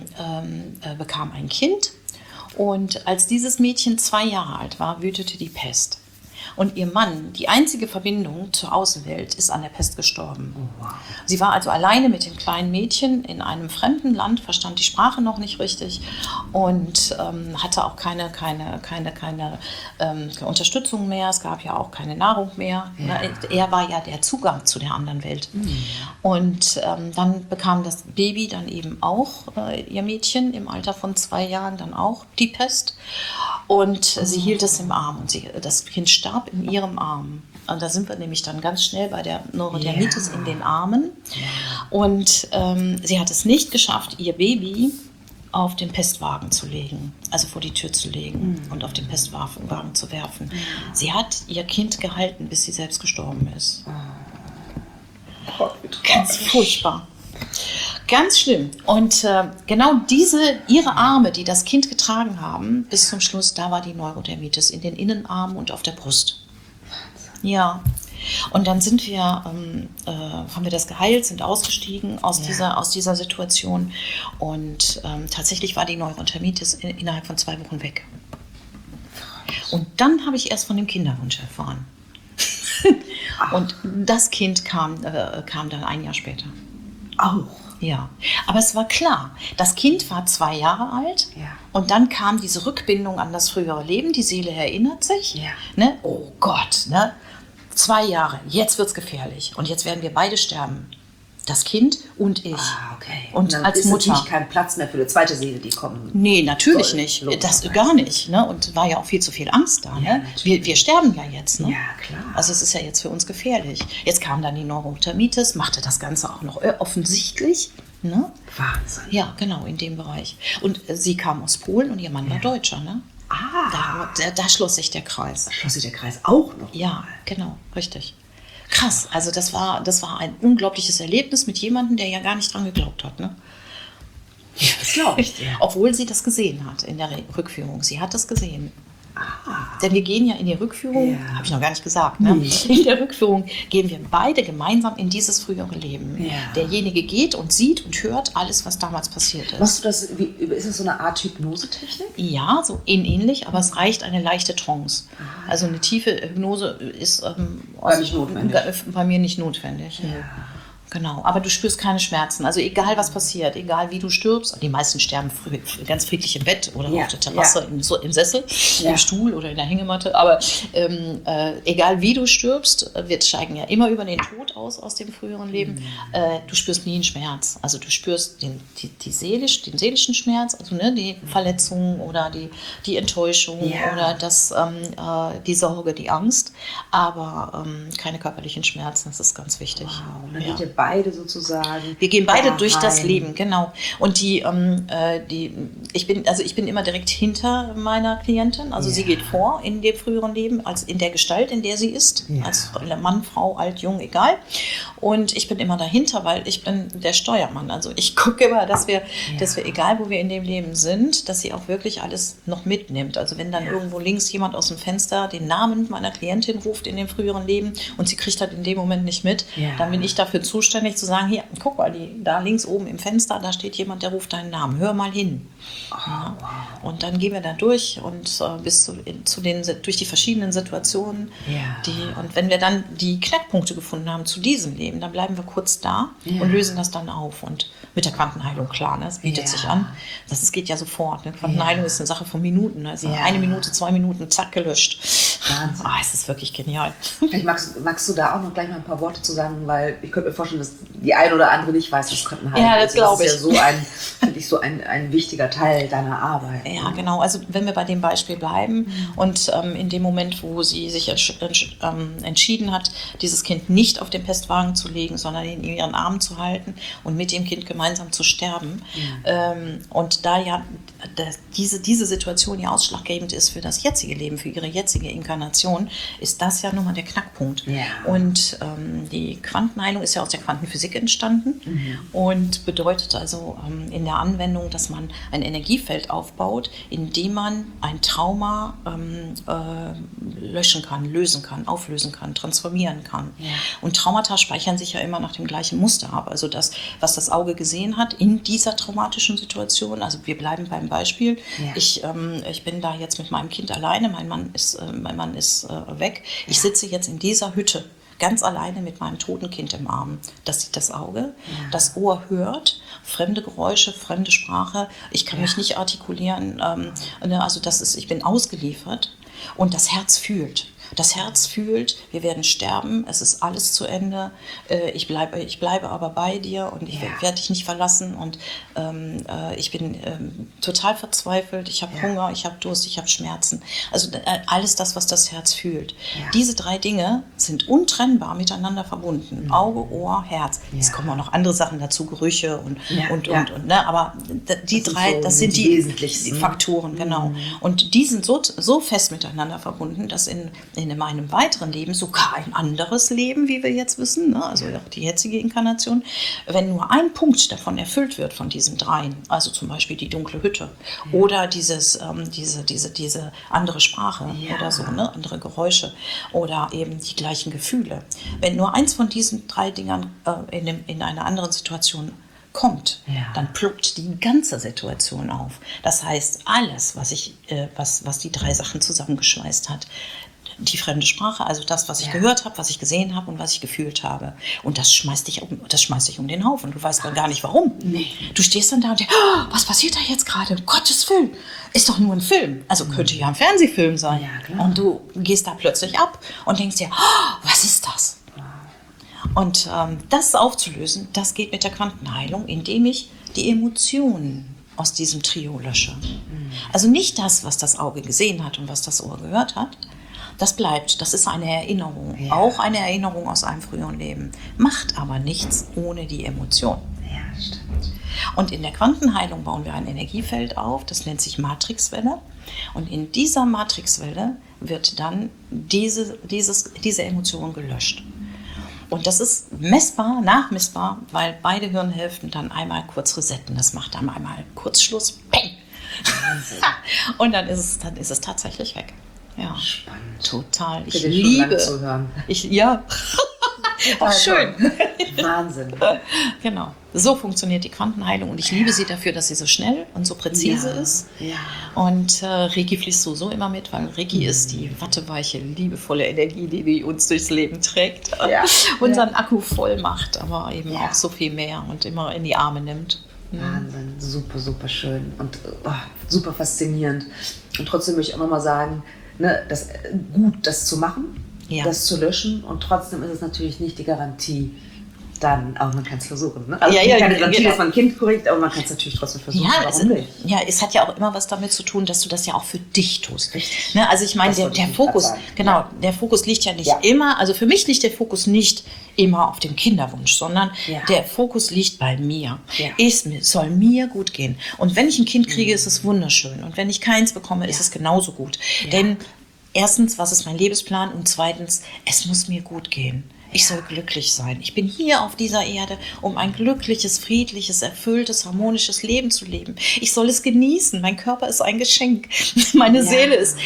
bekam ein Kind. Und als dieses Mädchen 2 Jahre alt war, wütete die Pest. Und ihr Mann, die einzige Verbindung zur Außenwelt, ist an der Pest gestorben. Oh, wow. Sie war also alleine mit dem kleinen Mädchen in einem fremden Land, verstand die Sprache noch nicht richtig und hatte auch keine Unterstützung mehr. Es gab ja auch keine Nahrung mehr. Ja. Er war ja der Zugang zu der anderen Welt. Mhm. Und dann bekam das Baby dann eben auch, ihr Mädchen im Alter von 2 Jahren, dann auch die Pest. Und sie hielt es im Arm und das Kind starb in ihrem Arm. Und da sind wir nämlich dann ganz schnell bei der Neurodermitis in den Armen. Und sie hat es nicht geschafft, ihr Baby auf den Pestwagen zu legen, also vor die Tür zu legen und auf den Pestwagen zu werfen. Sie hat ihr Kind gehalten, bis sie selbst gestorben ist. Ganz furchtbar. Ganz schlimm. Und genau ihre Arme, die das Kind getragen haben, bis zum Schluss, da war die Neurodermitis in den Innenarmen und auf der Brust. Ja. Und dann haben wir das geheilt, sind ausgestiegen aus dieser Situation. Und tatsächlich war die Neurodermitis innerhalb von 2 Wochen weg. Und dann habe ich erst von dem Kinderwunsch erfahren. Und das Kind kam dann 1 Jahr später. Auch? Ja, aber es war klar, das Kind war 2 Jahre alt und dann kam diese Rückbindung an das frühere Leben, die Seele erinnert sich, ne? Oh Gott, ne? 2 Jahre, jetzt wird's gefährlich und jetzt werden wir beide sterben. Das Kind und ich. Okay. Und dann als ist Mutter. Natürlich kein Platz mehr für eine zweite Seele, die kommen. Nee, natürlich nicht. Das gar nicht. Ne? Und war ja auch viel zu viel Angst da. Ne? Wir sterben ja jetzt. Ne? Ja, klar. Also es ist ja jetzt für uns gefährlich. Jetzt kam dann die Neurodermitis, machte das Ganze auch noch offensichtlich. Ne? Wahnsinn. Ja, genau, in dem Bereich. Und sie kam aus Polen und ihr Mann war Deutscher. Ne? Da schloss sich der Kreis. Da schloss sich der Kreis auch noch. Ja, genau, richtig. Krass, also das war ein unglaubliches Erlebnis mit jemandem, der ja gar nicht dran geglaubt hat. Ne? Ja, das glaube ich. Ja. Obwohl sie das gesehen hat in der Rückführung. Sie hat das gesehen. Denn wir gehen ja in die Rückführung, habe ich noch gar nicht gesagt, ne? In der Rückführung gehen wir beide gemeinsam in dieses frühere Leben. Ja. Derjenige geht und sieht und hört alles, was damals passiert ist. Machst du das, ist das so eine Art Hypnosetechnik? Ja, so ähnlich, aber es reicht eine leichte Trance. Also eine tiefe Hypnose ist bei mir nicht notwendig. Ja. Genau, aber du spürst keine Schmerzen. Also egal, was passiert, egal wie du stirbst, die meisten sterben ganz friedlich im Bett oder auf der Terrasse, im Sessel, im Stuhl oder in der Hängematte. Aber egal wie du stirbst, wir steigen ja immer über den Tod aus dem früheren Leben. Du spürst nie einen Schmerz. Also du spürst den seelischen Schmerz, also ne, die Verletzung oder die Enttäuschung oder die Sorge, die Angst, aber keine körperlichen Schmerzen. Das ist ganz wichtig. Wow. Und dann geht der beide sozusagen. Wir gehen beide durch rein. das Leben, genau. Und ich bin immer direkt hinter meiner Klientin. Also sie geht vor in dem früheren Leben, als in der Gestalt, in der sie ist. Als Mann, Frau, alt, jung, egal. Und ich bin immer dahinter, weil ich bin der Steuermann. Also ich gucke immer, dass wir, egal wo wir in dem Leben sind, dass sie auch wirklich alles noch mitnimmt. Also wenn dann irgendwo links jemand aus dem Fenster den Namen meiner Klientin ruft in dem früheren Leben und sie kriegt das in dem Moment nicht mit, dann bin ich dafür zuständig zu sagen, hier, guck mal, da links oben im Fenster, da steht jemand, der ruft deinen Namen, hör mal hin. Und dann gehen wir da durch und durch die verschiedenen Situationen. Und wenn wir dann die Knackpunkte gefunden haben zu diesem Leben, dann bleiben wir kurz da und lösen das dann auf. Und mit der Quantenheilung, klar, ne, es bietet sich an. Es geht ja sofort. Ne? Quantenheilung ist eine Sache von Minuten. Ne? Also 1 Minute, 2 Minuten, zack, gelöscht. Es ist wirklich genial. Vielleicht magst du da auch noch gleich mal ein paar Worte zu sagen, weil ich könnte mir vorstellen, dass die eine oder andere nicht weiß, was Quantenheilung ist. Ja, das glaube ich. Das ist ja so ein wichtiger Teil deiner Arbeit. Ja, genau. Also wenn wir bei dem Beispiel bleiben und in dem Moment, wo sie sich entschieden hat, dieses Kind nicht auf den Pestwagen zu legen, sondern in ihren Armen zu halten und mit dem Kind gemeinsam zu sterben. Und da diese Situation ja ausschlaggebend ist für das jetzige Leben, für ihre jetzige Inkarnation, ist das ja nun mal der Knackpunkt. Und die Quantenheilung ist ja aus der Quantenphysik entstanden und bedeutet also in der Anwendung, dass man ein Energiefeld aufbaut, in dem man ein Trauma löschen kann, lösen kann, auflösen kann, transformieren kann. Und Traumata speichern sich ja immer nach dem gleichen Muster ab. Also das, was das Auge gesehen hat in dieser traumatischen Situation, also wir bleiben beim Beispiel, ich bin da jetzt mit meinem Kind alleine, mein Mann ist weg, ich sitze jetzt in dieser Hütte, ganz alleine mit meinem toten Kind im Arm. Das sieht das Auge, das Ohr hört, fremde Geräusche, fremde Sprache, ich kann mich nicht artikulieren, also ich bin ausgeliefert und das Herz fühlt. Das Herz fühlt, wir werden sterben, es ist alles zu Ende, ich bleibe aber bei dir und ich werde dich nicht verlassen und ich bin total verzweifelt, ich habe Hunger, ich habe Durst, ich habe Schmerzen. Also alles das, was das Herz fühlt. Diese 3 Dinge sind untrennbar miteinander verbunden. Auge, Ohr, Herz. Es kommen auch noch andere Sachen dazu, Gerüche und ne? Aber die 3, das sind die wesentlichsten Faktoren, genau. Und die sind so fest miteinander verbunden, dass in meinem weiteren Leben, sogar ein anderes Leben, wie wir jetzt wissen, ne? Also auch die jetzige Inkarnation, wenn nur ein Punkt davon erfüllt wird von diesen 3, also zum Beispiel die dunkle Hütte oder diese andere Sprache oder so, ne? Andere Geräusche oder eben die gleichen Gefühle. Wenn nur eins von diesen 3 Dingern in einer anderen Situation kommt, dann ploppt die ganze Situation auf. Das heißt, alles, was die 3 Sachen zusammengeschweißt hat, die fremde Sprache, also das, was ich gehört habe, was ich gesehen habe und was ich gefühlt habe. Und das schmeißt dich um den Haufen. Du weißt dann gar nicht, warum. Nee. Du stehst dann da und denkst, was passiert da jetzt gerade? Um Gottes Willen, ist doch nur ein Film. Also könnte ja ein Fernsehfilm sein. Ja, klar. Und du gehst da plötzlich ab und denkst dir, was ist das? Und das aufzulösen, das geht mit der Quantenheilung, indem ich die Emotionen aus diesem Trio lösche. Also nicht das, was das Auge gesehen hat und was das Ohr gehört hat. Das bleibt, das ist eine Erinnerung, auch eine Erinnerung aus einem früheren Leben, macht aber nichts ohne die Emotion. Ja, stimmt. Und in der Quantenheilung bauen wir ein Energiefeld auf, das nennt sich Matrixwelle. Und in dieser Matrixwelle wird dann diese Emotion gelöscht. Und das ist nachmessbar, weil beide Hirnhälften dann einmal kurz resetten. Das macht dann einmal Kurzschluss, bang! Und dann ist es tatsächlich weg. Ja, spannend. Total. Ich liebe. Zu hören. Auch schön. Wahnsinn. Genau. So funktioniert die Quantenheilung und ich liebe sie dafür, dass sie so schnell und so präzise ist. Ja. Und Reiki fließt so immer mit, weil Reiki ist die watteweiche, liebevolle Energie, die uns durchs Leben trägt, unseren Akku voll macht, aber eben auch so viel mehr und immer in die Arme nimmt. Wahnsinn, super, super schön und super faszinierend. Und trotzdem möchte ich auch nochmal sagen, das zu machen, das zu löschen und trotzdem ist es natürlich nicht die Garantie, dann, aber man kann es versuchen. Ne? Also Ja, keine Garantie, genau. dass man ein Kind kriegt, aber man kann es natürlich trotzdem versuchen. Ja, Warum nicht? es hat ja auch immer was damit zu tun, dass du das ja auch für dich tust. Richtig. Ne? Also ich meine, Das wollte der ich Fokus, gerade sagen. genau, der Fokus liegt ja nicht Ja. immer, also für mich liegt der Fokus nicht immer auf dem Kinderwunsch, sondern Ja. der Fokus liegt bei mir. Ja. Es soll mir gut gehen. Und wenn ich ein Kind kriege, ist es wunderschön. Und wenn ich keins bekomme, ist es genauso gut. Ja. Denn erstens, was ist mein Lebensplan? Und zweitens, es muss mir gut gehen. Ich soll glücklich sein. Ich bin hier auf dieser Erde, um ein glückliches, friedliches, erfülltes, harmonisches Leben zu leben. Ich soll es genießen. Mein Körper ist ein Geschenk. Meine Seele ist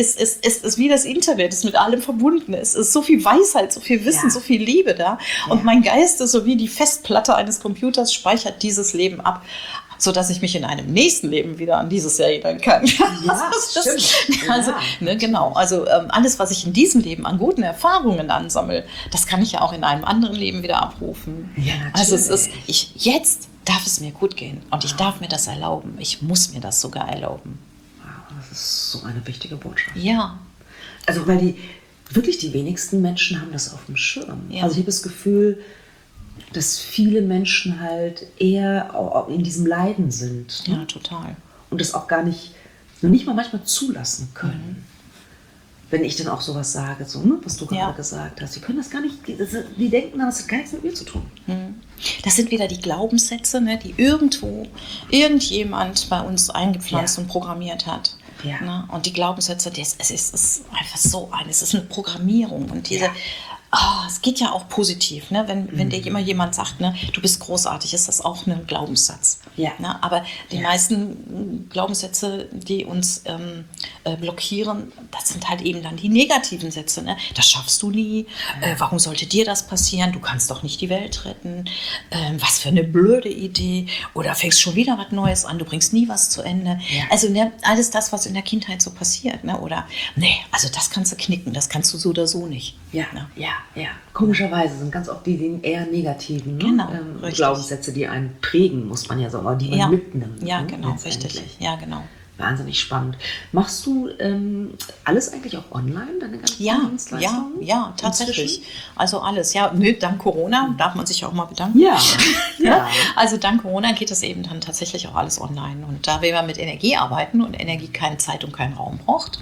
wie das Internet, ist mit allem verbunden. Es ist so viel Weisheit, so viel Wissen, so viel Liebe da. Und mein Geist ist so wie die Festplatte eines Computers, speichert dieses Leben ab, sodass ich mich in einem nächsten Leben wieder an dieses erinnern kann. Ja, stimmt. Also, Ja. ne, genau. Also alles, was ich in diesem Leben an guten Erfahrungen ansammle, das kann ich ja auch in einem anderen Leben wieder abrufen. Ja, natürlich. Also jetzt darf es mir gut gehen und ich darf mir das erlauben. Ich muss mir das sogar erlauben. Wow, das ist so eine wichtige Botschaft. Ja. Also weil die wenigsten Menschen haben das auf dem Schirm. Ja. Also ich habe das Gefühl, dass viele Menschen halt eher in diesem Leiden sind. Ne? Ja, total. Und das auch gar nicht, noch nicht mal manchmal zulassen können. Wenn ich dann auch sowas sage, so, ne, was du gerade gesagt hast. Die können das gar nicht, die denken, das hat gar nichts mit mir zu tun. Das sind wieder die Glaubenssätze, ne, die irgendjemand bei uns eingepflanzt und programmiert hat. Ja. Ne? Und die Glaubenssätze, es ist einfach es ist eine Programmierung. Und diese, es geht ja auch positiv, ne? Wenn dir immer jemand sagt, ne, du bist großartig, ist das auch ein Glaubenssatz. Ja. Ne? Aber die meisten Glaubenssätze, die uns blockieren, das sind halt eben dann die negativen Sätze. Ne? Das schaffst du nie. Warum sollte dir das passieren? Du kannst doch nicht die Welt retten. Was für eine blöde Idee. Oder fängst schon wieder was Neues an. Du bringst nie was zu Ende. Ja. Also ne, alles das, was in der Kindheit so passiert. Ne? Oder, nee, also das kannst du knicken. Das kannst du so oder so nicht. Ja, Ne? ja. Komischerweise sind ganz oft die eher negativen Genau, richtig. Glaubenssätze, die einen prägen, muss man ja sagen, oder die man mitnimmt. Ja, ne, genau, letztendlich. richtig. Ja, genau. Wahnsinnig spannend. Machst du alles eigentlich auch online, deine ganzen Dienstleistungen? Ja, tatsächlich. Inzwischen? Also alles. Ja, dank Corona darf man sich auch mal bedanken. Ja. Ja. Also dank Corona geht das eben dann tatsächlich auch alles online. Und da wir mit Energie arbeiten und Energie keine Zeit und keinen Raum braucht,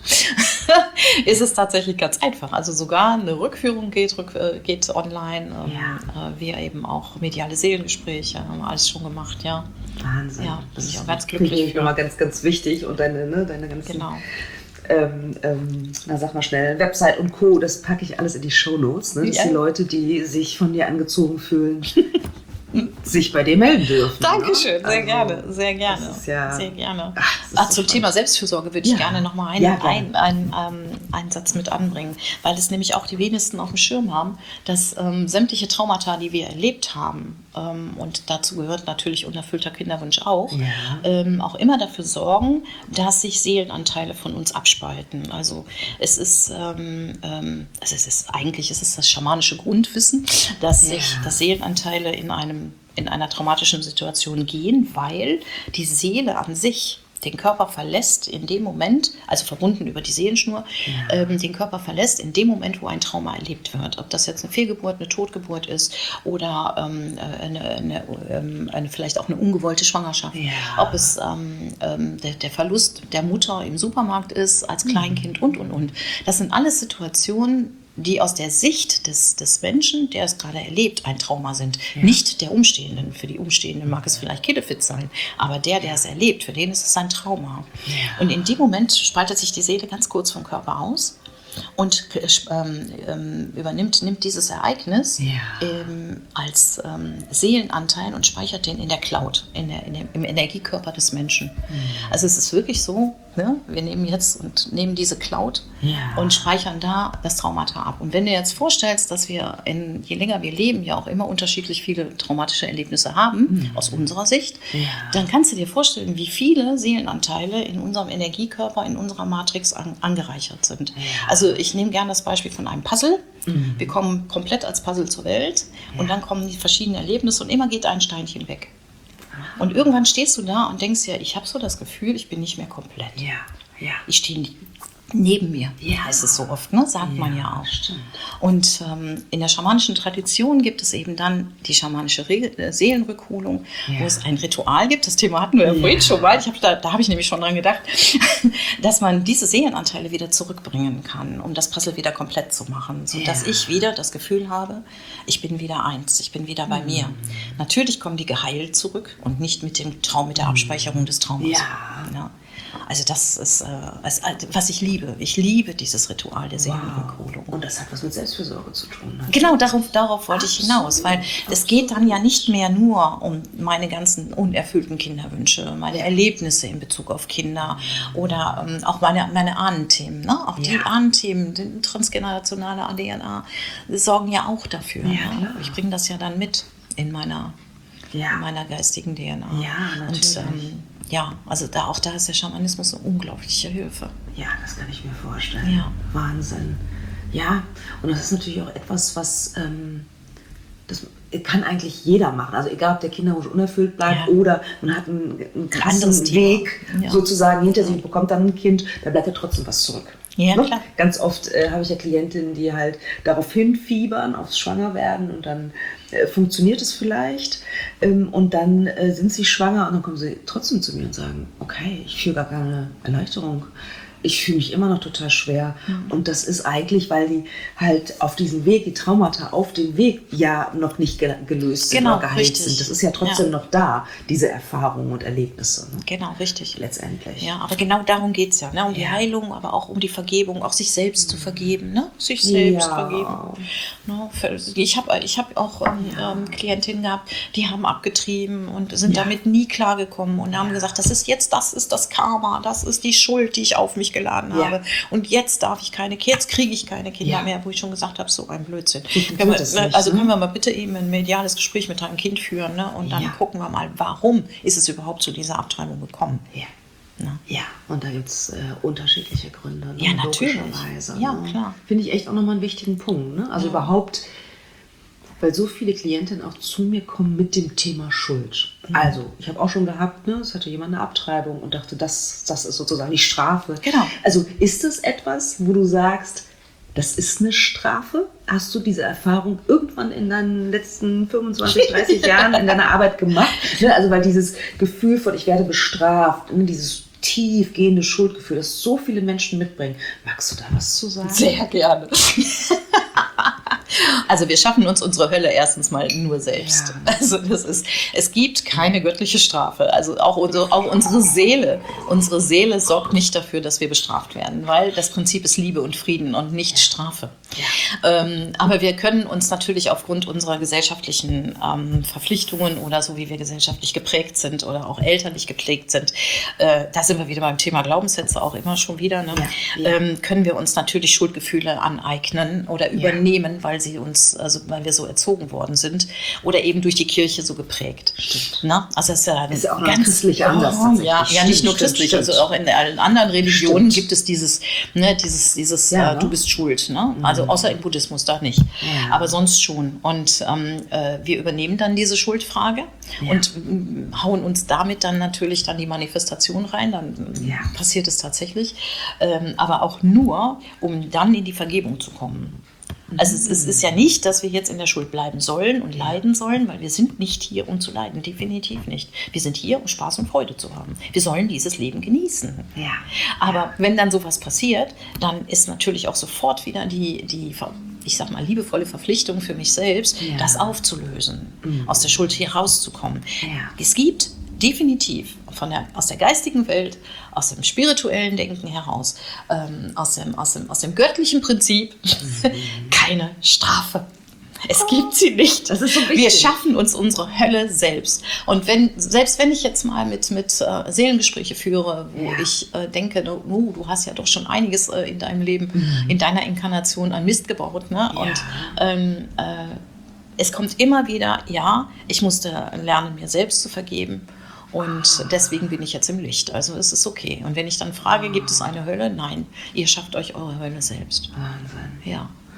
ist es tatsächlich ganz einfach. Also sogar eine Rückführung geht online. Wir eben auch mediale Seelengespräche, haben wir alles schon gemacht, ja. Wahnsinn. Ja, bin ich auch ganz Finde glücklich. ich immer ganz, ganz wichtig. Und deine ganzen, Genau. sag mal schnell, Website und Co., das packe ich alles in die Shownotes, ne? Dass die Leute, die sich von dir angezogen fühlen, sich bei dir melden dürfen. Dankeschön, ne? sehr gerne, sehr gerne. Das ist ja, sehr gerne. das ist so Zum Thema Selbstfürsorge würde ich gerne noch mal einen Satz mit anbringen, weil es nämlich auch die wenigsten auf dem Schirm haben, dass sämtliche Traumata, die wir erlebt haben, und dazu gehört natürlich unerfüllter Kinderwunsch auch immer dafür sorgen, dass sich Seelenanteile von uns abspalten. Also eigentlich ist es das schamanische Grundwissen, dass Seelenanteile in einer traumatischen Situation gehen, weil die Seele an sich den Körper verlässt in dem Moment, also verbunden über die Seelenschnur, den Körper verlässt in dem Moment, wo ein Trauma erlebt wird. Ob das jetzt eine Fehlgeburt, eine Totgeburt ist oder vielleicht auch eine ungewollte Schwangerschaft. Ja. Ob es der Verlust der Mutter im Supermarkt ist, als Kleinkind und. Das sind alles Situationen, die aus der Sicht des Menschen, der es gerade erlebt, ein Trauma sind. Nicht der Umstehenden. Für die Umstehenden mag es vielleicht Killefit sein, aber der es erlebt, für den ist es ein Trauma. Ja. Und in dem Moment spaltet sich die Seele ganz kurz vom Körper aus und nimmt dieses Ereignis als Seelenanteil und speichert den in der Cloud, im Energiekörper des Menschen. Also es ist wirklich so, ne? Wir nehmen diese Cloud und speichern da das Traumata ab. Und wenn du jetzt vorstellst, dass wir, je länger wir leben, ja auch immer unterschiedlich viele traumatische Erlebnisse haben, aus unserer Sicht, dann kannst du dir vorstellen, wie viele Seelenanteile in unserem Energiekörper, in unserer Matrix angereichert sind. Also ich nehme gerne das Beispiel von einem Puzzle. Wir kommen komplett als Puzzle zur Welt und dann kommen die verschiedenen Erlebnisse und immer geht ein Steinchen weg. Und irgendwann stehst du da und denkst ja, ich habe so das Gefühl, ich bin nicht mehr komplett. Ich stehe neben mir, heißt es so oft, ne? Sagt man ja auch. Stimmt. Und in der schamanischen Tradition gibt es eben dann die schamanische Seelenrückholung, wo es ein Ritual gibt. Das Thema hatten wir ja vorhin schon mal. Da habe ich nämlich schon dran gedacht, dass man diese Seelenanteile wieder zurückbringen kann, um das Puzzle wieder komplett zu machen, sodass ich wieder das Gefühl habe, ich bin wieder eins, ich bin wieder bei mir. Natürlich kommen die geheilt zurück und nicht mit dem Traum, mit der Abspeicherung des Traumas. Ja. Also das ist, was ich liebe. Ich liebe dieses Ritual der Seelenrückholung. Und das hat was mit Selbstfürsorge zu tun. Ne? Genau, darauf wollte ich hinaus, weil es geht dann ja nicht mehr nur um meine ganzen unerfüllten Kinderwünsche, meine Erlebnisse in Bezug auf Kinder oder auch meine Ahnenthemen. Ne? Auch die Ahnenthemen, die transgenerationale DNA, sorgen ja auch dafür. Ne? Ich bringe das ja dann mit in meiner geistigen DNA. Ja, natürlich. Und also da ist der Schamanismus eine unglaubliche Hilfe. Ja, das kann ich mir vorstellen. Ja. Wahnsinn. Ja, und das ist natürlich auch etwas, was das kann eigentlich jeder machen. Also egal, ob der Kinderwunsch unerfüllt bleibt oder man hat einen krassen Weg sozusagen hinter sich und bekommt dann ein Kind, da bleibt ja trotzdem was zurück. Ja, klar. Ganz oft habe ich ja Klientinnen, die halt darauf hinfiebern, aufs Schwangerwerden und dann funktioniert es vielleicht und dann sind sie schwanger und dann kommen sie trotzdem zu mir und sagen, okay, ich fühle gar keine Erleichterung. Ich fühle mich immer noch total schwer. Und das ist eigentlich, weil die halt auf diesem Weg, die Traumata auf dem Weg ja noch nicht gelöst sind oder geheilt sind. Das ist ja trotzdem noch da, diese Erfahrungen und Erlebnisse. Ne? Genau, richtig. Letztendlich. Ja, aber genau darum geht es ja. Ne? Um die Heilung, aber auch um die Vergebung, auch sich selbst zu vergeben. Ne? Sich selbst vergeben. Ne? Ich hab auch Klientinnen gehabt, die haben abgetrieben und sind damit nie klargekommen und haben gesagt, das ist das Karma, das ist die Schuld, die ich auf mich geladen habe. Und jetzt kriege ich keine Kinder mehr, wo ich schon gesagt habe, so ein Blödsinn. Können wir mal bitte eben ein mediales Gespräch mit deinem Kind führen, ne? Und dann gucken wir mal, warum ist es überhaupt zu dieser Abtreibung gekommen? Ja, und da gibt es unterschiedliche Gründe. Ne? Ja, natürlich. Ja, klar. Finde ich echt auch nochmal einen wichtigen Punkt. Ne? Also überhaupt, weil so viele Klientinnen auch zu mir kommen mit dem Thema Schuld. Also, ich habe auch schon gehabt, es hatte jemand eine Abtreibung und dachte, das ist sozusagen die Strafe. Genau. Also, ist das etwas, wo du sagst, das ist eine Strafe? Hast du diese Erfahrung irgendwann in deinen letzten 25, 30 Jahren in deiner Arbeit gemacht? Also, weil dieses Gefühl von, ich werde bestraft, dieses tiefgehende Schuldgefühl, das so viele Menschen mitbringen. Magst du da was zu sagen? Sehr gerne. Also wir schaffen uns unsere Hölle erstens mal nur selbst. Ja. Also es gibt keine göttliche Strafe. Also auch unsere Seele sorgt nicht dafür, dass wir bestraft werden, weil das Prinzip ist Liebe und Frieden und nicht Strafe. Ja. Aber wir können uns natürlich aufgrund unserer gesellschaftlichen Verpflichtungen oder so, wie wir gesellschaftlich geprägt sind oder auch elterlich geprägt sind, da sind wir wieder beim Thema Glaubenssätze auch immer schon wieder, ne? Können wir uns natürlich Schuldgefühle aneignen oder übernehmen, weil wir so erzogen worden sind oder eben durch die Kirche so geprägt. Na? Also das ist ja auch ein christlicher Ansatz. Ja, nicht nur christlich, also auch in allen anderen Religionen gibt es dieses du bist schuld. Ne? Also außer im Buddhismus da nicht. Ja. Aber sonst schon. Und wir übernehmen dann diese Schuldfrage und hauen uns damit dann natürlich die Manifestation rein. Dann passiert es tatsächlich. Aber auch nur, um dann in die Vergebung zu kommen. Also es ist ja nicht, dass wir jetzt in der Schuld bleiben sollen und leiden sollen, weil wir sind nicht hier, um zu leiden, definitiv nicht. Wir sind hier, um Spaß und Freude zu haben. Wir sollen dieses Leben genießen. Ja. Aber wenn dann sowas passiert, dann ist natürlich auch sofort wieder die ich sag mal, liebevolle Verpflichtung für mich selbst, das aufzulösen, aus der Schuld hier rauszukommen. Ja. Es gibt definitiv aus der geistigen Welt, aus dem spirituellen Denken heraus, aus dem göttlichen Prinzip keine Strafe. Es gibt sie nicht. Das ist so wichtig. Wir schaffen uns unsere Hölle selbst. Und selbst wenn ich jetzt mal mit Seelengespräche führe, wo ich denke, du hast ja doch schon einiges in deinem Leben, in deiner Inkarnation an Mist gebaut, ne? Und es kommt immer wieder, ich musste lernen, mir selbst zu vergeben. Und deswegen bin ich jetzt im Licht. Also es ist okay. Und wenn ich dann frage, gibt es eine Hölle? Nein, ihr schafft euch eure Hölle selbst. Wahnsinn. Ja.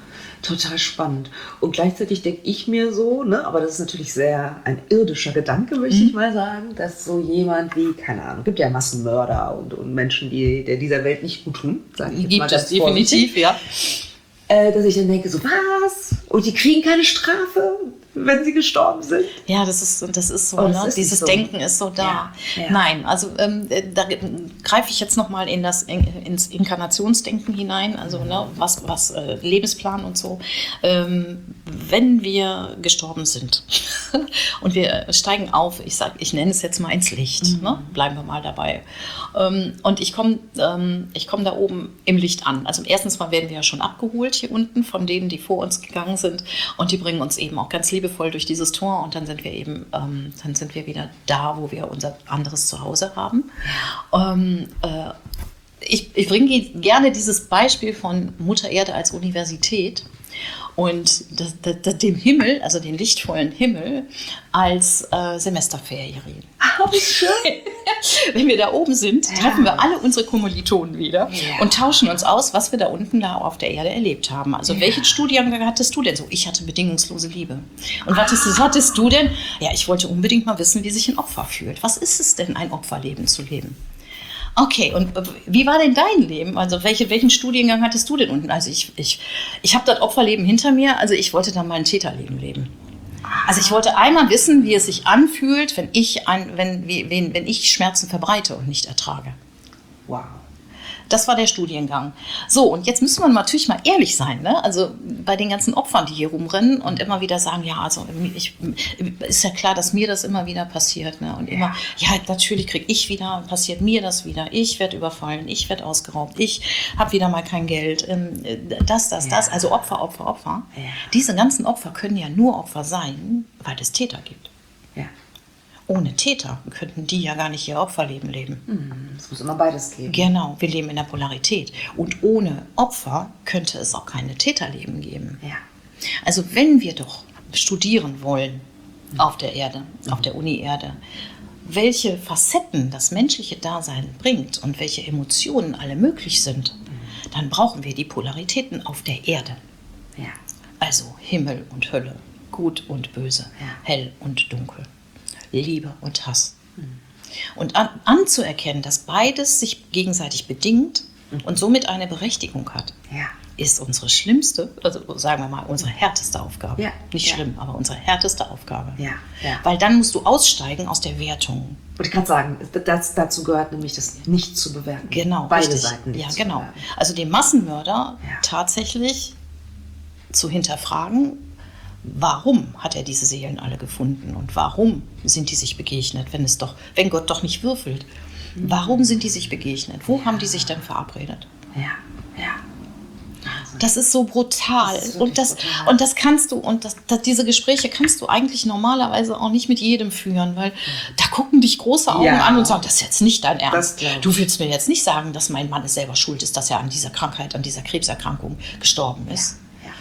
Total spannend. Und gleichzeitig denke ich mir so, ne, aber das ist natürlich sehr ein irdischer Gedanke, möchte ich mal sagen, dass so jemand wie, keine Ahnung, gibt ja Massenmörder und Menschen, die der dieser Welt nicht gut tun, sage ich jetzt mal Gibt es ganz vorsichtig. definitiv, ja. Dass ich dann denke, so was? Und die kriegen keine Strafe, wenn sie gestorben sind? Ja, das ist so, Oh, das ne? ist Dieses so. Denken ist so da. Ja. Nein, also da greife ich jetzt nochmal ins Inkarnationsdenken hinein, also ne, was Lebensplan und so. Wenn wir gestorben sind und wir steigen auf, ich nenne es jetzt mal ins Licht, ne? Bleiben wir mal dabei. Und ich komme da oben im Licht an. Also erstens mal werden wir ja schon abgeholt hier unten von denen, die vor uns gegangen sind, und die bringen uns eben auch ganz liebevoll durch dieses Tor, und dann sind wir eben, dann sind wir wieder da, wo wir unser anderes Zuhause haben. Ich bringe gerne dieses Beispiel von Mutter Erde als Universität und dem Himmel, also den lichtvollen Himmel, als Semesterferien. Ah, wie schön. Wenn wir da oben sind, treffen wir alle unsere Kommilitonen wieder und tauschen uns aus, was wir da unten da auf der Erde erlebt haben. Also welchen Studiengang hattest du denn so? Ich hatte bedingungslose Liebe. Und was hattest du denn? Ja, ich wollte unbedingt mal wissen, wie sich ein Opfer fühlt. Was ist es denn, ein Opferleben zu leben? Okay, und wie war denn dein Leben? Also welchen Studiengang hattest du denn unten? Also ich habe das Opferleben hinter mir, also ich wollte dann mal ein Täterleben leben. Also ich wollte einmal wissen, wie es sich anfühlt, wenn ich Schmerzen verbreite und nicht ertrage. Wow. Das war der Studiengang. So, und jetzt müssen wir natürlich mal ehrlich sein, ne? Also bei den ganzen Opfern, die hier rumrennen und immer wieder sagen, ja, also ist ja klar, dass mir das immer wieder passiert, ne? Und immer, ja, natürlich passiert mir das wieder. Ich werde überfallen, ich werde ausgeraubt, ich habe wieder mal kein Geld, das, also Opfer. Ja. Diese ganzen Opfer können ja nur Opfer sein, weil es Täter gibt. Ja. Ohne Täter könnten die ja gar nicht ihr Opferleben leben. Es muss immer beides geben. Genau, wir leben in der Polarität. Und ohne Opfer könnte es auch keine Täterleben geben. Ja. Also wenn wir doch studieren wollen auf der Erde, auf der Uni Erde, welche Facetten das menschliche Dasein bringt und welche Emotionen alle möglich sind, dann brauchen wir die Polaritäten auf der Erde. Ja. Also Himmel und Hölle, Gut und Böse, Hell und Dunkel, Liebe und Hass. Und anzuerkennen, dass beides sich gegenseitig bedingt und somit eine Berechtigung hat, ist unsere schlimmste, also sagen wir mal, unsere härteste Aufgabe. Ja. Nicht schlimm, aber unsere härteste Aufgabe. Ja. Weil dann musst du aussteigen aus der Wertung. Und ich kann sagen, dazu gehört nämlich das nicht zu bewerten. Genau. Beide richtig. Seiten nicht zu genau. bewerten. Also den Massenmörder tatsächlich zu hinterfragen, warum hat er diese Seelen alle gefunden und warum sind die sich begegnet, wenn Gott doch nicht würfelt? Warum sind die sich begegnet? Wo haben die sich denn verabredet? Ja. Das ist so brutal. Das ist und das kannst du, diese Gespräche kannst du eigentlich normalerweise auch nicht mit jedem führen, weil da gucken dich große Augen an und sagen, das ist jetzt nicht dein Ernst. Du willst mir jetzt nicht sagen, dass mein Mann es selber schuld ist, dass er an dieser Krankheit, an dieser Krebserkrankung gestorben ist.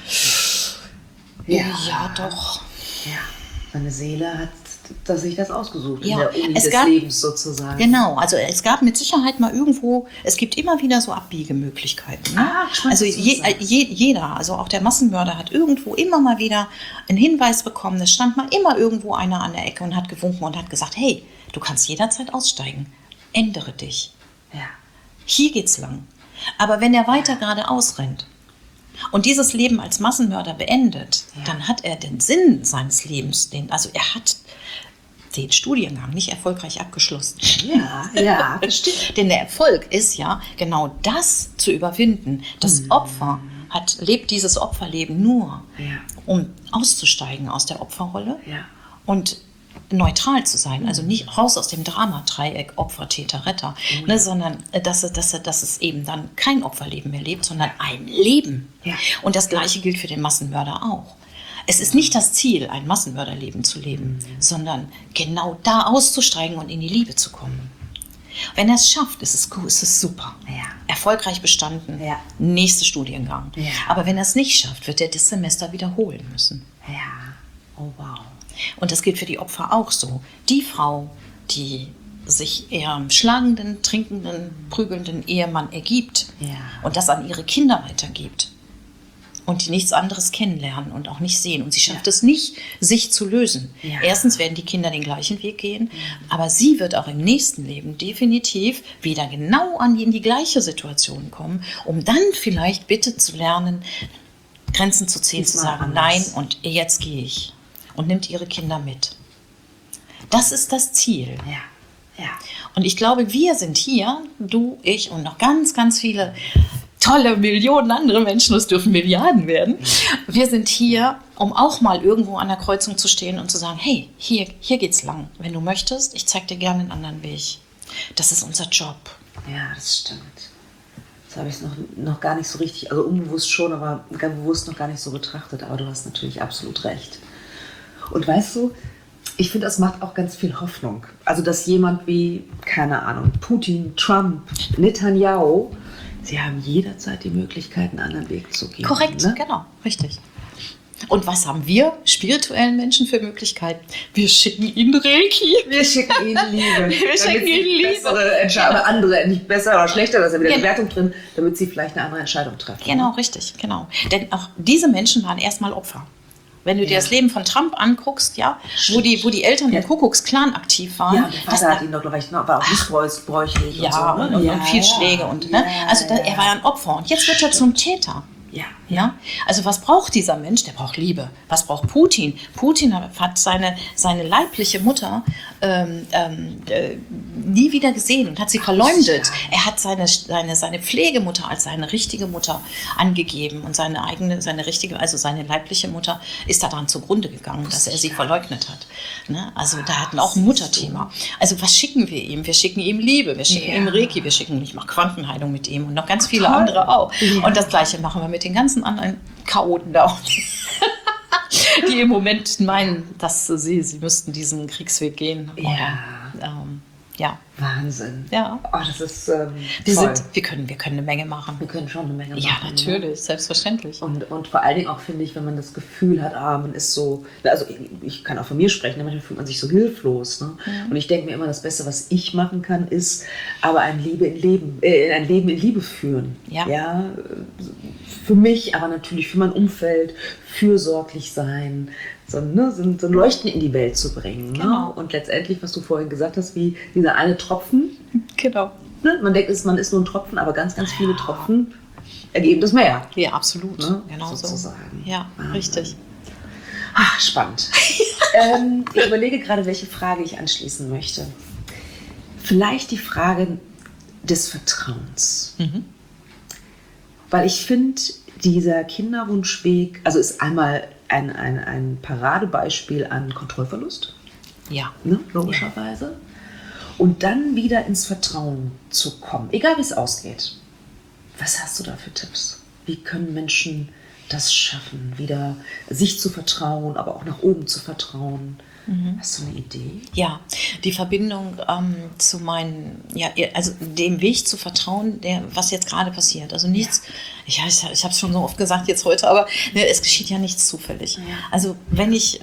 Ja, doch. Ja, seine Seele hat sich das ausgesucht, Ja, in der Uni des Lebens sozusagen. Genau, also es gab mit Sicherheit mal irgendwo, es gibt immer wieder so Abbiegemöglichkeiten. Ne? Also jeder, also auch der Massenmörder hat irgendwo immer mal wieder einen Hinweis bekommen. Es stand mal immer irgendwo einer an der Ecke und hat gewunken und hat gesagt, hey, du kannst jederzeit aussteigen, ändere dich. Ja. Hier geht's lang. Aber wenn er weiter geradeaus rennt und dieses Leben als Massenmörder beendet, dann hat er den Sinn seines Lebens, er hat den Studiengang nicht erfolgreich abgeschlossen. Ja, bestimmt. Denn der Erfolg ist ja genau das zu überwinden. Das Opfer lebt dieses Opferleben nur, um auszusteigen aus der Opferrolle und neutral zu sein. Also nicht raus aus dem Dramadreieck Opfer, Täter, Retter, sondern dass es eben dann kein Opferleben mehr lebt, sondern ein Leben. Ja. Und das Gleiche gilt für den Massenmörder auch. Es ist nicht das Ziel, ein Massenmörderleben zu leben, sondern genau da auszusteigen und in die Liebe zu kommen. Wenn er es schafft, ist es super. Ja. Erfolgreich bestanden, Ja. nächster Studiengang. Ja. Aber wenn er es nicht schafft, wird er das Semester wiederholen müssen. Ja. Oh, wow. Und das gilt für die Opfer auch so. Die Frau, die sich ihrem schlagenden, trinkenden, prügelnden Ehemann ergibt und das an ihre Kinder weitergibt und die nichts anderes kennenlernen und auch nicht sehen. Und sie schafft es nicht, sich zu lösen. Ja. Erstens werden die Kinder den gleichen Weg gehen, aber sie wird auch im nächsten Leben definitiv wieder genau in die gleiche Situation kommen, um dann vielleicht bitte zu lernen, Grenzen zu ziehen, zu sagen, nein, und jetzt gehe ich. Und nimmt ihre Kinder mit. Das ist das Ziel. Ja. Und ich glaube, wir sind hier, du, ich und noch ganz, ganz viele tolle Millionen andere Menschen, es dürfen Milliarden werden. Wir sind hier, um auch mal irgendwo an der Kreuzung zu stehen und zu sagen, hey, hier geht's lang. Wenn du möchtest, ich zeig dir gerne einen anderen Weg. Das ist unser Job. Ja, das stimmt. Das habe ich noch gar nicht so richtig, also unbewusst schon, aber ganz bewusst noch gar nicht so betrachtet. Aber du hast natürlich absolut recht. Und weißt du, ich finde, das macht auch ganz viel Hoffnung. Also, dass jemand wie, keine Ahnung, Putin, Trump, Netanyahu, sie haben jederzeit die Möglichkeit, einen anderen Weg zu gehen. Korrekt, ne? Genau, richtig. Und was haben wir spirituellen Menschen für Möglichkeiten? Wir schicken ihnen Reiki. Wir schicken ihnen Liebe. Wir schicken ihnen Liebe. Bessere Entscheidung, andere, nicht besser oder schlechter, da ist ja wieder eine Wertung drin, damit sie vielleicht eine andere Entscheidung treffen. Genau, richtig, genau. Denn auch diese Menschen waren erstmal Opfer. Wenn du dir das Leben von Trump anguckst, ja, wo die Eltern im Ku-Klux-Klan aktiv waren. Ja, der Vater hat ihn doch, glaube ich, war auch missbräuchlich ja, und so. Ne? Und viel Schläge. Und, ne? Also er war ja ein Opfer und jetzt wird er zum Täter. Ja? Also was braucht dieser Mensch? Der braucht Liebe. Was braucht Putin? Putin hat seine leibliche Mutter nie wieder gesehen und hat sie verleumdet. Er hat seine Pflegemutter als seine richtige Mutter angegeben und seine leibliche Mutter ist daran zugrunde gegangen, dass er sie verleugnet hat. Ne? Also da hatten auch ein Mutterthema. Also was schicken wir ihm? Wir schicken ihm Liebe, wir schicken ihm Reiki, ich mache Quantenheilung mit ihm und noch ganz viele andere auch. Ja. Und das Gleiche machen wir mit den ganzen anderen Chaoten da, die im Moment meinen, dass sie müssten diesen Kriegsweg gehen. Ja. Wahnsinn. Ja. Oh, das ist toll. Wir können eine Menge machen. Wir können schon eine Menge machen. Ja, natürlich, selbstverständlich. Und vor allen Dingen auch, finde ich, wenn man das Gefühl hat, man ist so, also ich kann auch von mir sprechen, manchmal fühlt man sich so hilflos. Ne? Ja. Und ich denke mir immer, das Beste, was ich machen kann, ist aber ein Leben in Liebe führen. Ja, für mich, aber natürlich für mein Umfeld, fürsorglich sein, so ein Leuchten in die Welt zu bringen. Genau. Ne? Und letztendlich, was du vorhin gesagt hast, wie dieser eine Tropfen. Genau. Ne? Man denkt, man ist nur ein Tropfen, aber ganz, ganz viele Tropfen ergeben das Meer. Ja, absolut. Ne? Genau sozusagen. So. Ja, richtig. Ach, spannend. Ich überlege gerade, welche Frage ich anschließen möchte. Vielleicht die Frage des Vertrauens. Mhm. Weil ich finde, dieser Kinderwunschweg, also ist einmal ein Paradebeispiel an Kontrollverlust. Ja. Ne, logischerweise. Ja. Und dann wieder ins Vertrauen zu kommen, egal wie es ausgeht. Was hast du da für Tipps? Wie können Menschen das schaffen, wieder sich zu vertrauen, aber auch nach oben zu vertrauen? Hast du eine Idee? Ja, die Verbindung zu also dem Weg zu vertrauen, was jetzt gerade passiert. Also nichts, ich habe es schon so oft gesagt jetzt heute, aber es geschieht ja nichts zufällig. Ja. Also wenn ich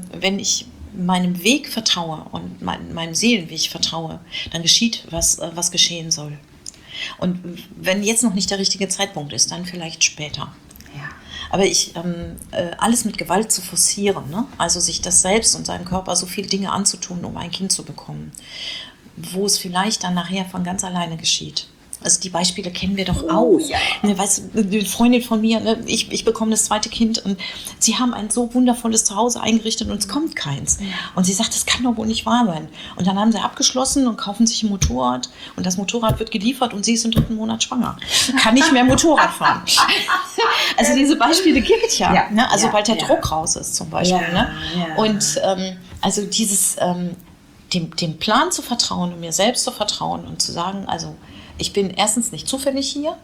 meinem Weg vertraue und meinem Seelenweg vertraue, dann geschieht was geschehen soll. Und wenn jetzt noch nicht der richtige Zeitpunkt ist, dann vielleicht später. Ja. Aber alles mit Gewalt zu forcieren, ne? Also sich das selbst und seinem Körper so viele Dinge anzutun, um ein Kind zu bekommen, wo es vielleicht dann nachher von ganz alleine geschieht. Also die Beispiele kennen wir doch auch. Ja. Ne, weißt du, eine Freundin von mir, ne, ich bekomme das zweite Kind und sie haben ein so wundervolles Zuhause eingerichtet und es kommt keins. Ja. Und sie sagt, das kann doch wohl nicht wahr sein. Und dann haben sie abgeschlossen und kaufen sich ein Motorrad und das Motorrad wird geliefert und sie ist im 3. Monat schwanger. Kann nicht mehr Motorrad fahren. Also diese Beispiele gibt es ja. Ne? Also sobald der Druck raus ist zum Beispiel. Ja. Ne? Ja. Und also dieses dem Plan zu vertrauen und mir selbst zu vertrauen und zu sagen, also ich bin erstens nicht zufällig hier,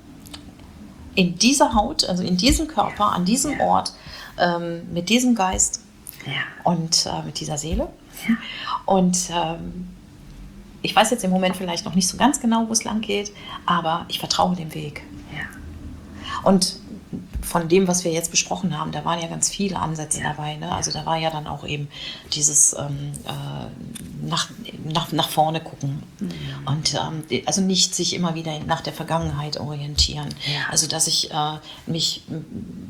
in dieser Haut, also in diesem Körper, an diesem Ort, mit diesem Geist und mit dieser Seele. Ja. Und ich weiß jetzt im Moment vielleicht noch nicht so ganz genau, wo es lang geht, aber ich vertraue dem Weg. Ja. Und von dem, was wir jetzt besprochen haben, da waren ja ganz viele Ansätze dabei. Ne? Also da war ja dann auch eben dieses nach vorne gucken und also nicht sich immer wieder nach der Vergangenheit orientieren. Ja. Also dass ich mich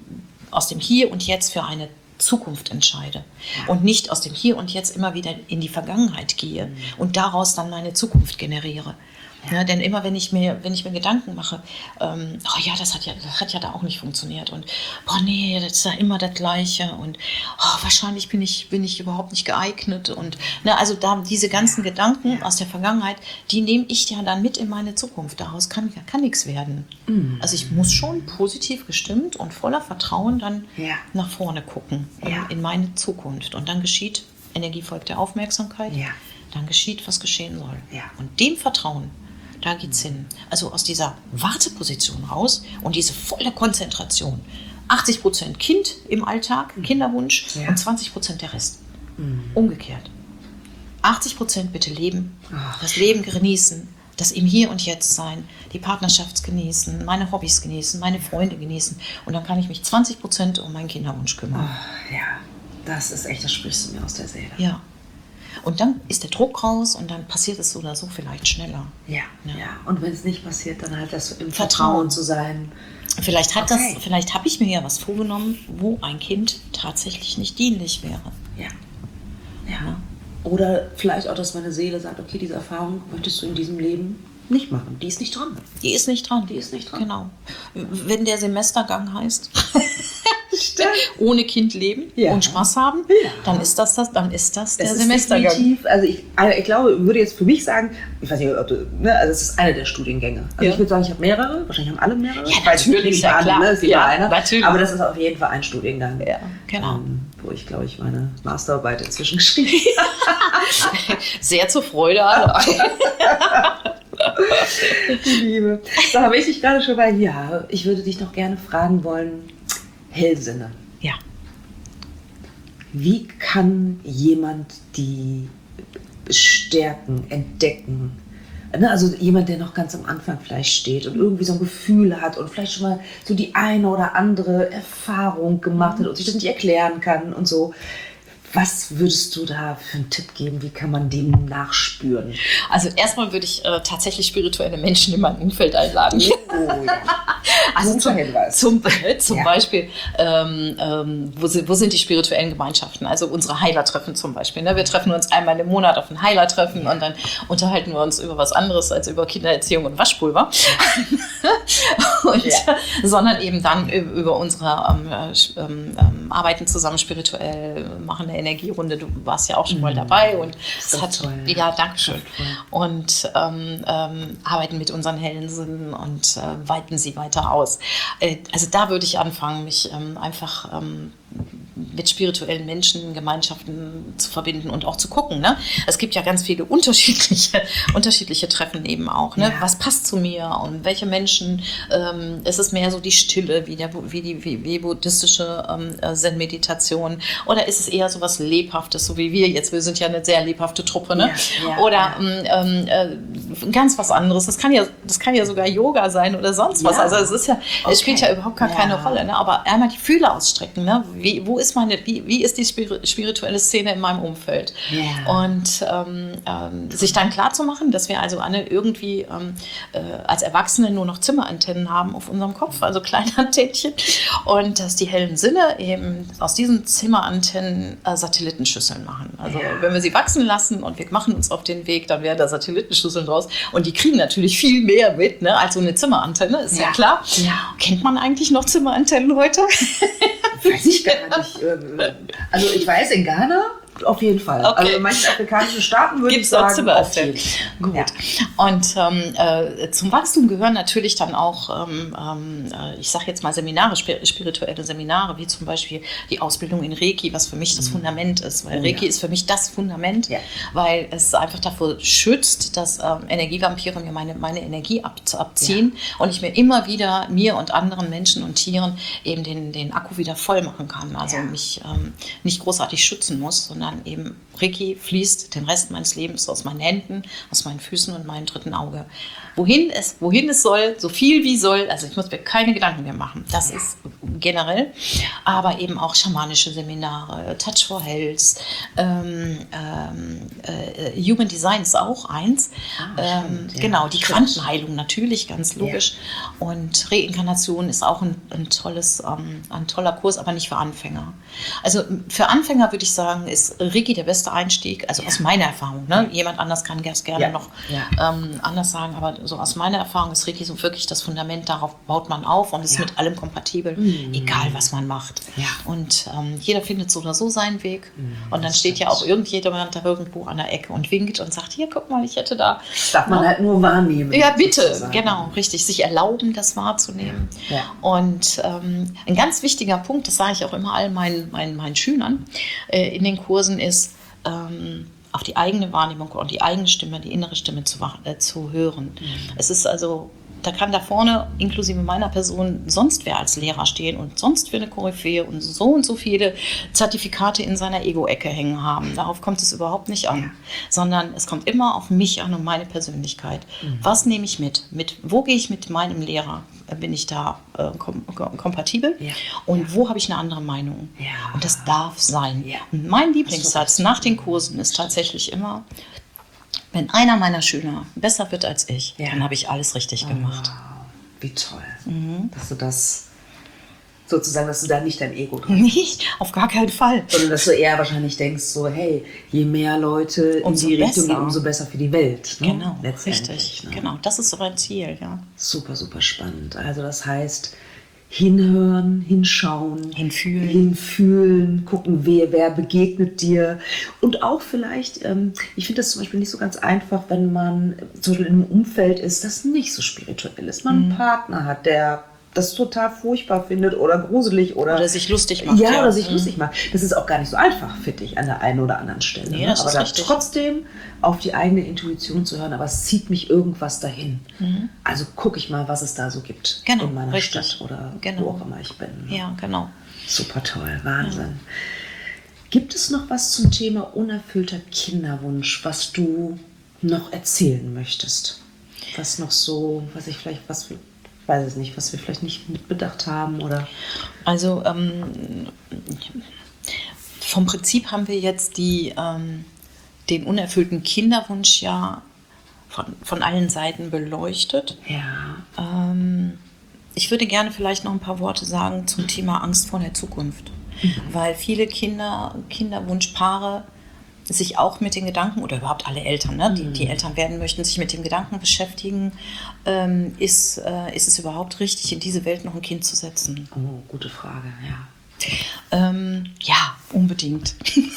aus dem Hier und Jetzt für eine Zukunft entscheide und nicht aus dem Hier und Jetzt immer wieder in die Vergangenheit gehe und daraus dann meine Zukunft generiere. Ja, denn immer wenn ich mir Gedanken mache, oh ja, das hat ja da auch nicht funktioniert und boah nee, das ist ja immer das Gleiche und oh, wahrscheinlich bin ich überhaupt nicht geeignet und also da diese ganzen Gedanken aus der Vergangenheit, die nehme ich ja dann mit in meine Zukunft. Daraus kann nichts werden. Also ich muss schon positiv gestimmt und voller Vertrauen dann nach vorne gucken in meine Zukunft und dann geschieht, Energie folgt der Aufmerksamkeit, dann geschieht, was geschehen soll. Und dem Vertrauen, da geht's hin. Also aus dieser Warteposition raus und diese volle Konzentration. 80% Kind im Alltag, Kinderwunsch und 20% der Rest. Umgekehrt. 80% bitte leben, das Leben genießen, das im Hier und Jetzt sein, die Partnerschaft genießen, meine Hobbys genießen, meine Freunde genießen und dann kann ich mich 20% um meinen Kinderwunsch kümmern. Das ist echt, das sprichst du mir aus der Seele. Ja. Und dann ist der Druck raus und dann passiert es so oder so vielleicht schneller. Ja. Und wenn es nicht passiert, dann halt das im Vertrauen zu sein. Vielleicht habe ich mir ja was vorgenommen, wo ein Kind tatsächlich nicht dienlich wäre. Ja. Oder vielleicht auch, dass meine Seele sagt, okay, diese Erfahrung möchtest du in diesem Leben nicht machen. Die ist nicht dran. Die ist nicht dran. Genau. Wenn der Semestergang heißt, ohne Kind leben und Spaß haben, dann ist das der Semestergang. Definitiv, also ich glaube, würde jetzt für mich sagen, ich weiß nicht, ob du, also es ist einer der Studiengänge. Also ich würde sagen, ich habe mehrere, wahrscheinlich haben alle mehrere. Ja, natürlich, ja klar. Natürlich. Aber das ist auf jeden Fall ein Studiengang. Ja, genau. Wo ich, glaube ich, meine Masterarbeit inzwischen geschrieben habe. Sehr zur Freude aller. Die Liebe. So, habe ich dich gerade schon bei ich würde dich noch gerne fragen wollen, Hellsinne. Ja. Wie kann jemand die stärken, entdecken? Also jemand, der noch ganz am Anfang vielleicht steht und irgendwie so ein Gefühl hat und vielleicht schon mal so die eine oder andere Erfahrung gemacht hat und sich das nicht erklären kann und so. Was würdest du da für einen Tipp geben? Wie kann man dem nachspüren? Also erstmal würde ich tatsächlich spirituelle Menschen in meinem Umfeld einladen. Also zum Beispiel, wo sind die spirituellen Gemeinschaften? Also unsere Heilertreffen zum Beispiel. Ne? Wir treffen uns einmal im Monat auf ein Heilertreffen und dann unterhalten wir uns über was anderes als über Kindererziehung und Waschpulver. Sondern eben dann über unsere Arbeiten zusammen spirituell, machen eine Energierunde. Du warst ja auch schon mal dabei und es hat toll. Ja, danke schön. Und arbeiten mit unseren hellen Sinnen und weiten sie weiter aus. Also da würde ich anfangen, mich einfach mit spirituellen Menschen, Gemeinschaften zu verbinden und auch zu gucken. Ne? Es gibt ja ganz viele unterschiedliche Treffen eben auch. Ne? Was passt zu mir und welche Menschen, ist es mehr so die Stille, wie buddhistische Zen-Meditation, oder ist es eher so was Lebhaftes, so wie wir jetzt? Wir sind ja eine sehr lebhafte Truppe. Ne? Oder ganz was anderes. Das kann ja sogar Yoga sein oder sonst was. Also es spielt ja überhaupt gar keine Rolle. Ne? Aber einmal die Fühler ausstrecken. Ne? Wie ist die spirituelle Szene in meinem Umfeld? Und sich dann klar zu machen, dass wir also alle irgendwie als Erwachsene nur noch Zimmerantennen haben auf unserem Kopf, also kleine Antennchen, und dass die hellen Sinne eben aus diesen Zimmerantennen Satellitenschüsseln machen. Also wenn wir sie wachsen lassen und wir machen uns auf den Weg, dann werden da Satellitenschüsseln draus und die kriegen natürlich viel mehr mit, ne, als so eine Zimmerantenne, ist ja klar. Kennt man eigentlich noch Zimmerantennen heute? Weiß ich gar nicht. Also ich weiß, in Ghana auf jeden Fall. Okay. Also in manchen afrikanischen Staaten würde ich sagen, auf jeden Fall. Gut. Ja. Und zum Wachstum gehören natürlich dann auch, ich sage jetzt mal Seminare, spirituelle Seminare, wie zum Beispiel die Ausbildung in Reiki, was für mich das Fundament ist. Weil Reiki ist für mich das Fundament, weil es einfach davor schützt, dass Energievampire mir meine Energie abziehen und ich mir immer wieder, mir und anderen Menschen und Tieren, eben den Akku wieder voll machen kann. Also mich nicht großartig schützen muss, sondern eben Reiki fließt den Rest meines Lebens aus meinen Händen, aus meinen Füßen und meinem dritten Auge. Wohin es soll, so viel wie soll, also ich muss mir keine Gedanken mehr machen. Das ist generell, aber eben auch schamanische Seminare, Touch for Health, Human Design ist auch eins. Genau, die Quantenheilung natürlich, ganz logisch. Ja. Und Reinkarnation ist auch ein toller Kurs, aber nicht für Anfänger. Also für Anfänger würde ich sagen, ist Reiki der beste Einstieg, also aus meiner Erfahrung. Ne? Jemand anders kann das gerne noch anders sagen, aber so aus meiner Erfahrung ist Reiki so wirklich das Fundament, darauf baut man auf und ist mit allem kompatibel, egal was man macht. Ja. Und jeder findet so oder so seinen Weg. Und dann steht ja auch irgendjemand da irgendwo an der Ecke und winkt und sagt, hier, guck mal, ich hätte da... Das darf man halt nur wahrnehmen. Ja, bitte, sozusagen. Genau, richtig. Sich erlauben, das wahrzunehmen. Ja. Und ein ganz wichtiger Punkt, das sage ich auch immer all meinen Schülern in den Kursen, ist, auf die eigene Wahrnehmung und die eigene Stimme, die innere Stimme zu hören. Es ist also, da kann da vorne, inklusive meiner Person, sonst wer als Lehrer stehen und sonst für eine Koryphäe und so viele Zertifikate in seiner Ego-Ecke hängen haben. Darauf kommt es überhaupt nicht an, sondern es kommt immer auf mich an und meine Persönlichkeit. Was nehme ich mit? Wo gehe ich mit meinem Lehrer? Bin ich da kompatibel? Ja. Und wo habe ich eine andere Meinung? Ja. Und das darf sein. Ja. Und mein Lieblingssatz nach den Kursen ist tatsächlich immer, wenn einer meiner Schüler besser wird als ich, dann habe ich alles richtig gemacht. Wow. Wie toll, dass du das sozusagen, dass du da nicht dein Ego drin hast. Nicht, auf gar keinen Fall. Sondern dass du eher wahrscheinlich denkst, so, hey, je mehr Leute in die Richtung gehen, umso besser für die Welt. Ne? Genau, richtig. Ne? Genau, das ist so ein Ziel, ja. Super, super spannend. Also das heißt, hinhören, hinschauen, hinfühlen, gucken, wer begegnet dir. Und auch vielleicht, ich finde das zum Beispiel nicht so ganz einfach, wenn man zum Beispiel in einem Umfeld ist, das nicht so spirituell ist. Man einen Partner hat, der das total furchtbar findet oder gruselig oder sich lustig macht. Ja, oder sich lustig macht. Das ist auch gar nicht so einfach, finde ich, an der einen oder anderen Stelle. Nee, das aber ist da richtig. Trotzdem auf die eigene Intuition zu hören, aber es zieht mich irgendwas dahin. Also gucke ich mal, was es da so gibt in meiner Stadt oder wo auch immer ich bin. Ja, genau. Super toll, Wahnsinn. Ja. Gibt es noch was zum Thema unerfüllter Kinderwunsch, was du noch erzählen möchtest? Was noch so, was wir vielleicht nicht mitbedacht haben oder? Also vom Prinzip haben wir jetzt den unerfüllten Kinderwunsch ja von allen Seiten beleuchtet. Ja. Ich würde gerne vielleicht noch ein paar Worte sagen zum Thema Angst vor der Zukunft, weil viele Kinderwunschpaare sich auch mit den Gedanken, oder überhaupt alle Eltern, ne, die Eltern werden möchten, sich mit dem Gedanken beschäftigen, ist es überhaupt richtig, in diese Welt noch ein Kind zu setzen? Oh, gute Frage, ja. Ja, unbedingt.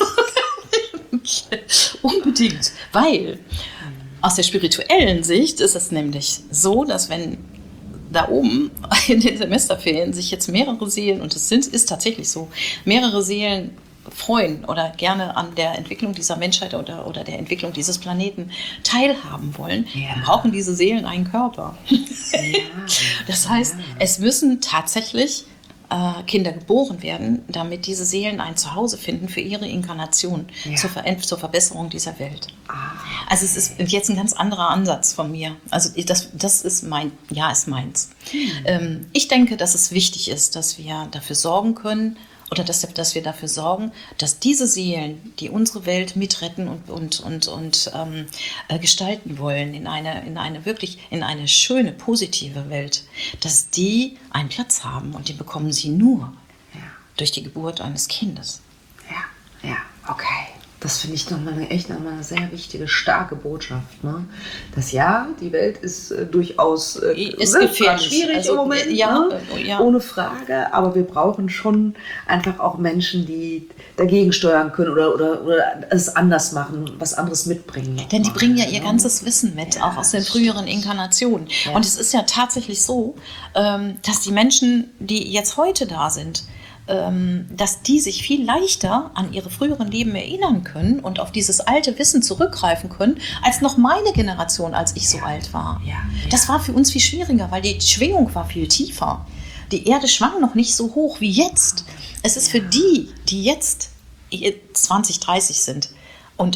Unbedingt, weil aus der spirituellen Sicht ist es nämlich so, dass wenn da oben in den Semesterferien sich jetzt mehrere Seelen, und es ist tatsächlich so, mehrere Seelen freuen oder gerne an der Entwicklung dieser Menschheit oder der Entwicklung dieses Planeten teilhaben wollen, dann brauchen diese Seelen einen Körper. Das heißt, es müssen tatsächlich Kinder geboren werden, damit diese Seelen ein Zuhause finden für ihre Inkarnation zur Verbesserung dieser Welt. Also es ist jetzt ein ganz anderer Ansatz von mir. Also das ist meins. Ich denke, dass es wichtig ist, dass wir dafür sorgen können, oder dass wir dafür sorgen, dass diese Seelen, die unsere Welt mitretten und gestalten wollen in eine schöne, positive Welt, dass die einen Platz haben, und den bekommen sie nur durch die Geburt eines Kindes. Ja, okay. Das finde ich nochmal eine sehr wichtige, starke Botschaft. Ne? Dass die Welt ist durchaus ist gefährlich. Schwierig im Moment, ohne Frage. Aber wir brauchen schon einfach auch Menschen, die dagegen steuern können oder es anders machen, was anderes mitbringen. Denn die bringen ja ihr ganzes Wissen mit, auch aus den früheren Inkarnationen. Ja. Und es ist ja tatsächlich so, dass die Menschen, die jetzt heute da sind, dass die sich viel leichter an ihre früheren Leben erinnern können und auf dieses alte Wissen zurückgreifen können, als noch meine Generation, als ich so alt war. Das war für uns viel schwieriger, weil die Schwingung war viel tiefer. Die Erde schwang noch nicht so hoch wie jetzt. Es ist für die jetzt 20, 30 sind und auch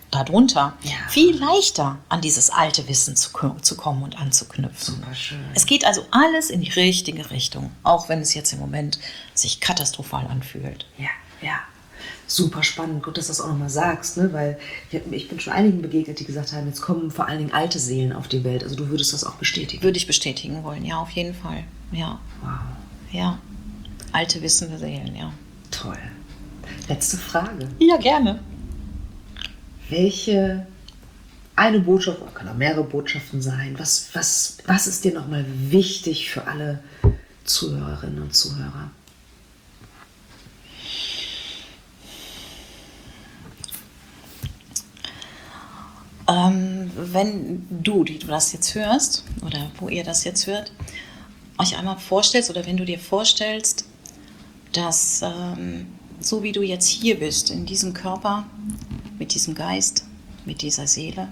darunter Ja. viel leichter an dieses alte Wissen zu kommen und anzuknüpfen. Super schön. Es geht also alles in die richtige Richtung, auch wenn es jetzt im Moment sich katastrophal anfühlt. Ja, ja. Super spannend. Gut, dass du das auch nochmal sagst, ne? Weil ich bin schon einigen begegnet, die gesagt haben, jetzt kommen vor allen Dingen alte Seelen auf die Welt. Also du würdest das auch bestätigen. Würde ich bestätigen wollen, ja, auf jeden Fall. Ja, Wow, ja. Alte wissende Seelen, ja. toll. Letzte Frage. Ja, gerne. Welche eine Botschaft, oder kann auch mehrere Botschaften sein, was ist dir nochmal wichtig für alle Zuhörerinnen und Zuhörer? Wenn du, die du das jetzt hörst, oder wo ihr das jetzt hört, euch einmal vorstellst, oder wenn du dir vorstellst, dass so wie du jetzt hier bist, in diesem Körper, mit diesem Geist, mit dieser Seele,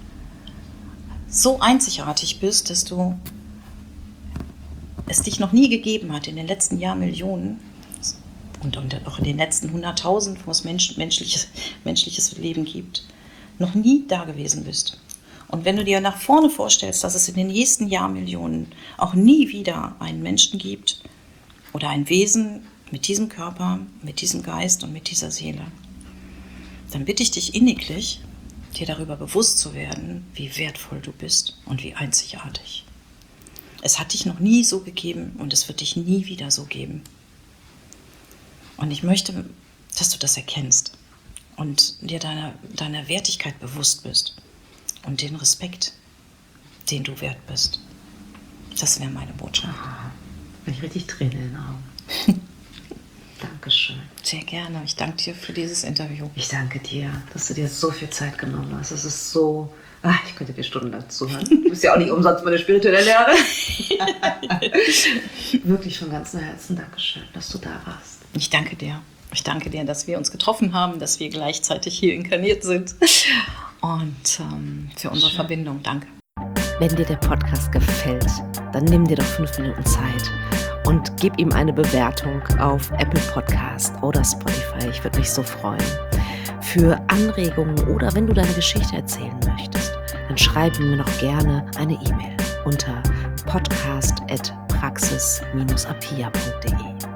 so einzigartig bist, dass du es dich noch nie gegeben hat in den letzten Jahrmillionen und auch in den letzten 100.000, wo es menschliches Leben gibt, noch nie da gewesen bist. Und wenn du dir nach vorne vorstellst, dass es in den nächsten Jahrmillionen auch nie wieder einen Menschen gibt oder ein Wesen mit diesem Körper, mit diesem Geist und mit dieser Seele, dann bitte ich dich inniglich, dir darüber bewusst zu werden, wie wertvoll du bist und wie einzigartig. Es hat dich noch nie so gegeben und es wird dich nie wieder so geben. Und ich möchte, dass du das erkennst und dir deiner Wertigkeit bewusst bist und den Respekt, den du wert bist. Das wäre meine Botschaft. Bin ich richtig Tränen in den Augen. Dankeschön. Sehr gerne. Ich danke dir für dieses Interview. Ich danke dir, dass du dir so viel Zeit genommen hast. Es ist so... ich könnte dir stundenlang zuhören. Du bist ja auch nicht umsonst meine spirituelle Lehre. Wirklich von ganzem Herzen Dankeschön, dass du da warst. Ich danke dir. Ich danke dir, dass wir uns getroffen haben, dass wir gleichzeitig hier inkarniert sind. Und für unsere Verbindung. Danke. Wenn dir der Podcast gefällt, dann nimm dir doch 5 Minuten Zeit und gib ihm eine Bewertung auf Apple Podcast oder Spotify. Ich würde mich so freuen. Für Anregungen oder wenn du deine Geschichte erzählen möchtest, dann schreib mir noch gerne eine E-Mail unter podcast@praxis-apia.de.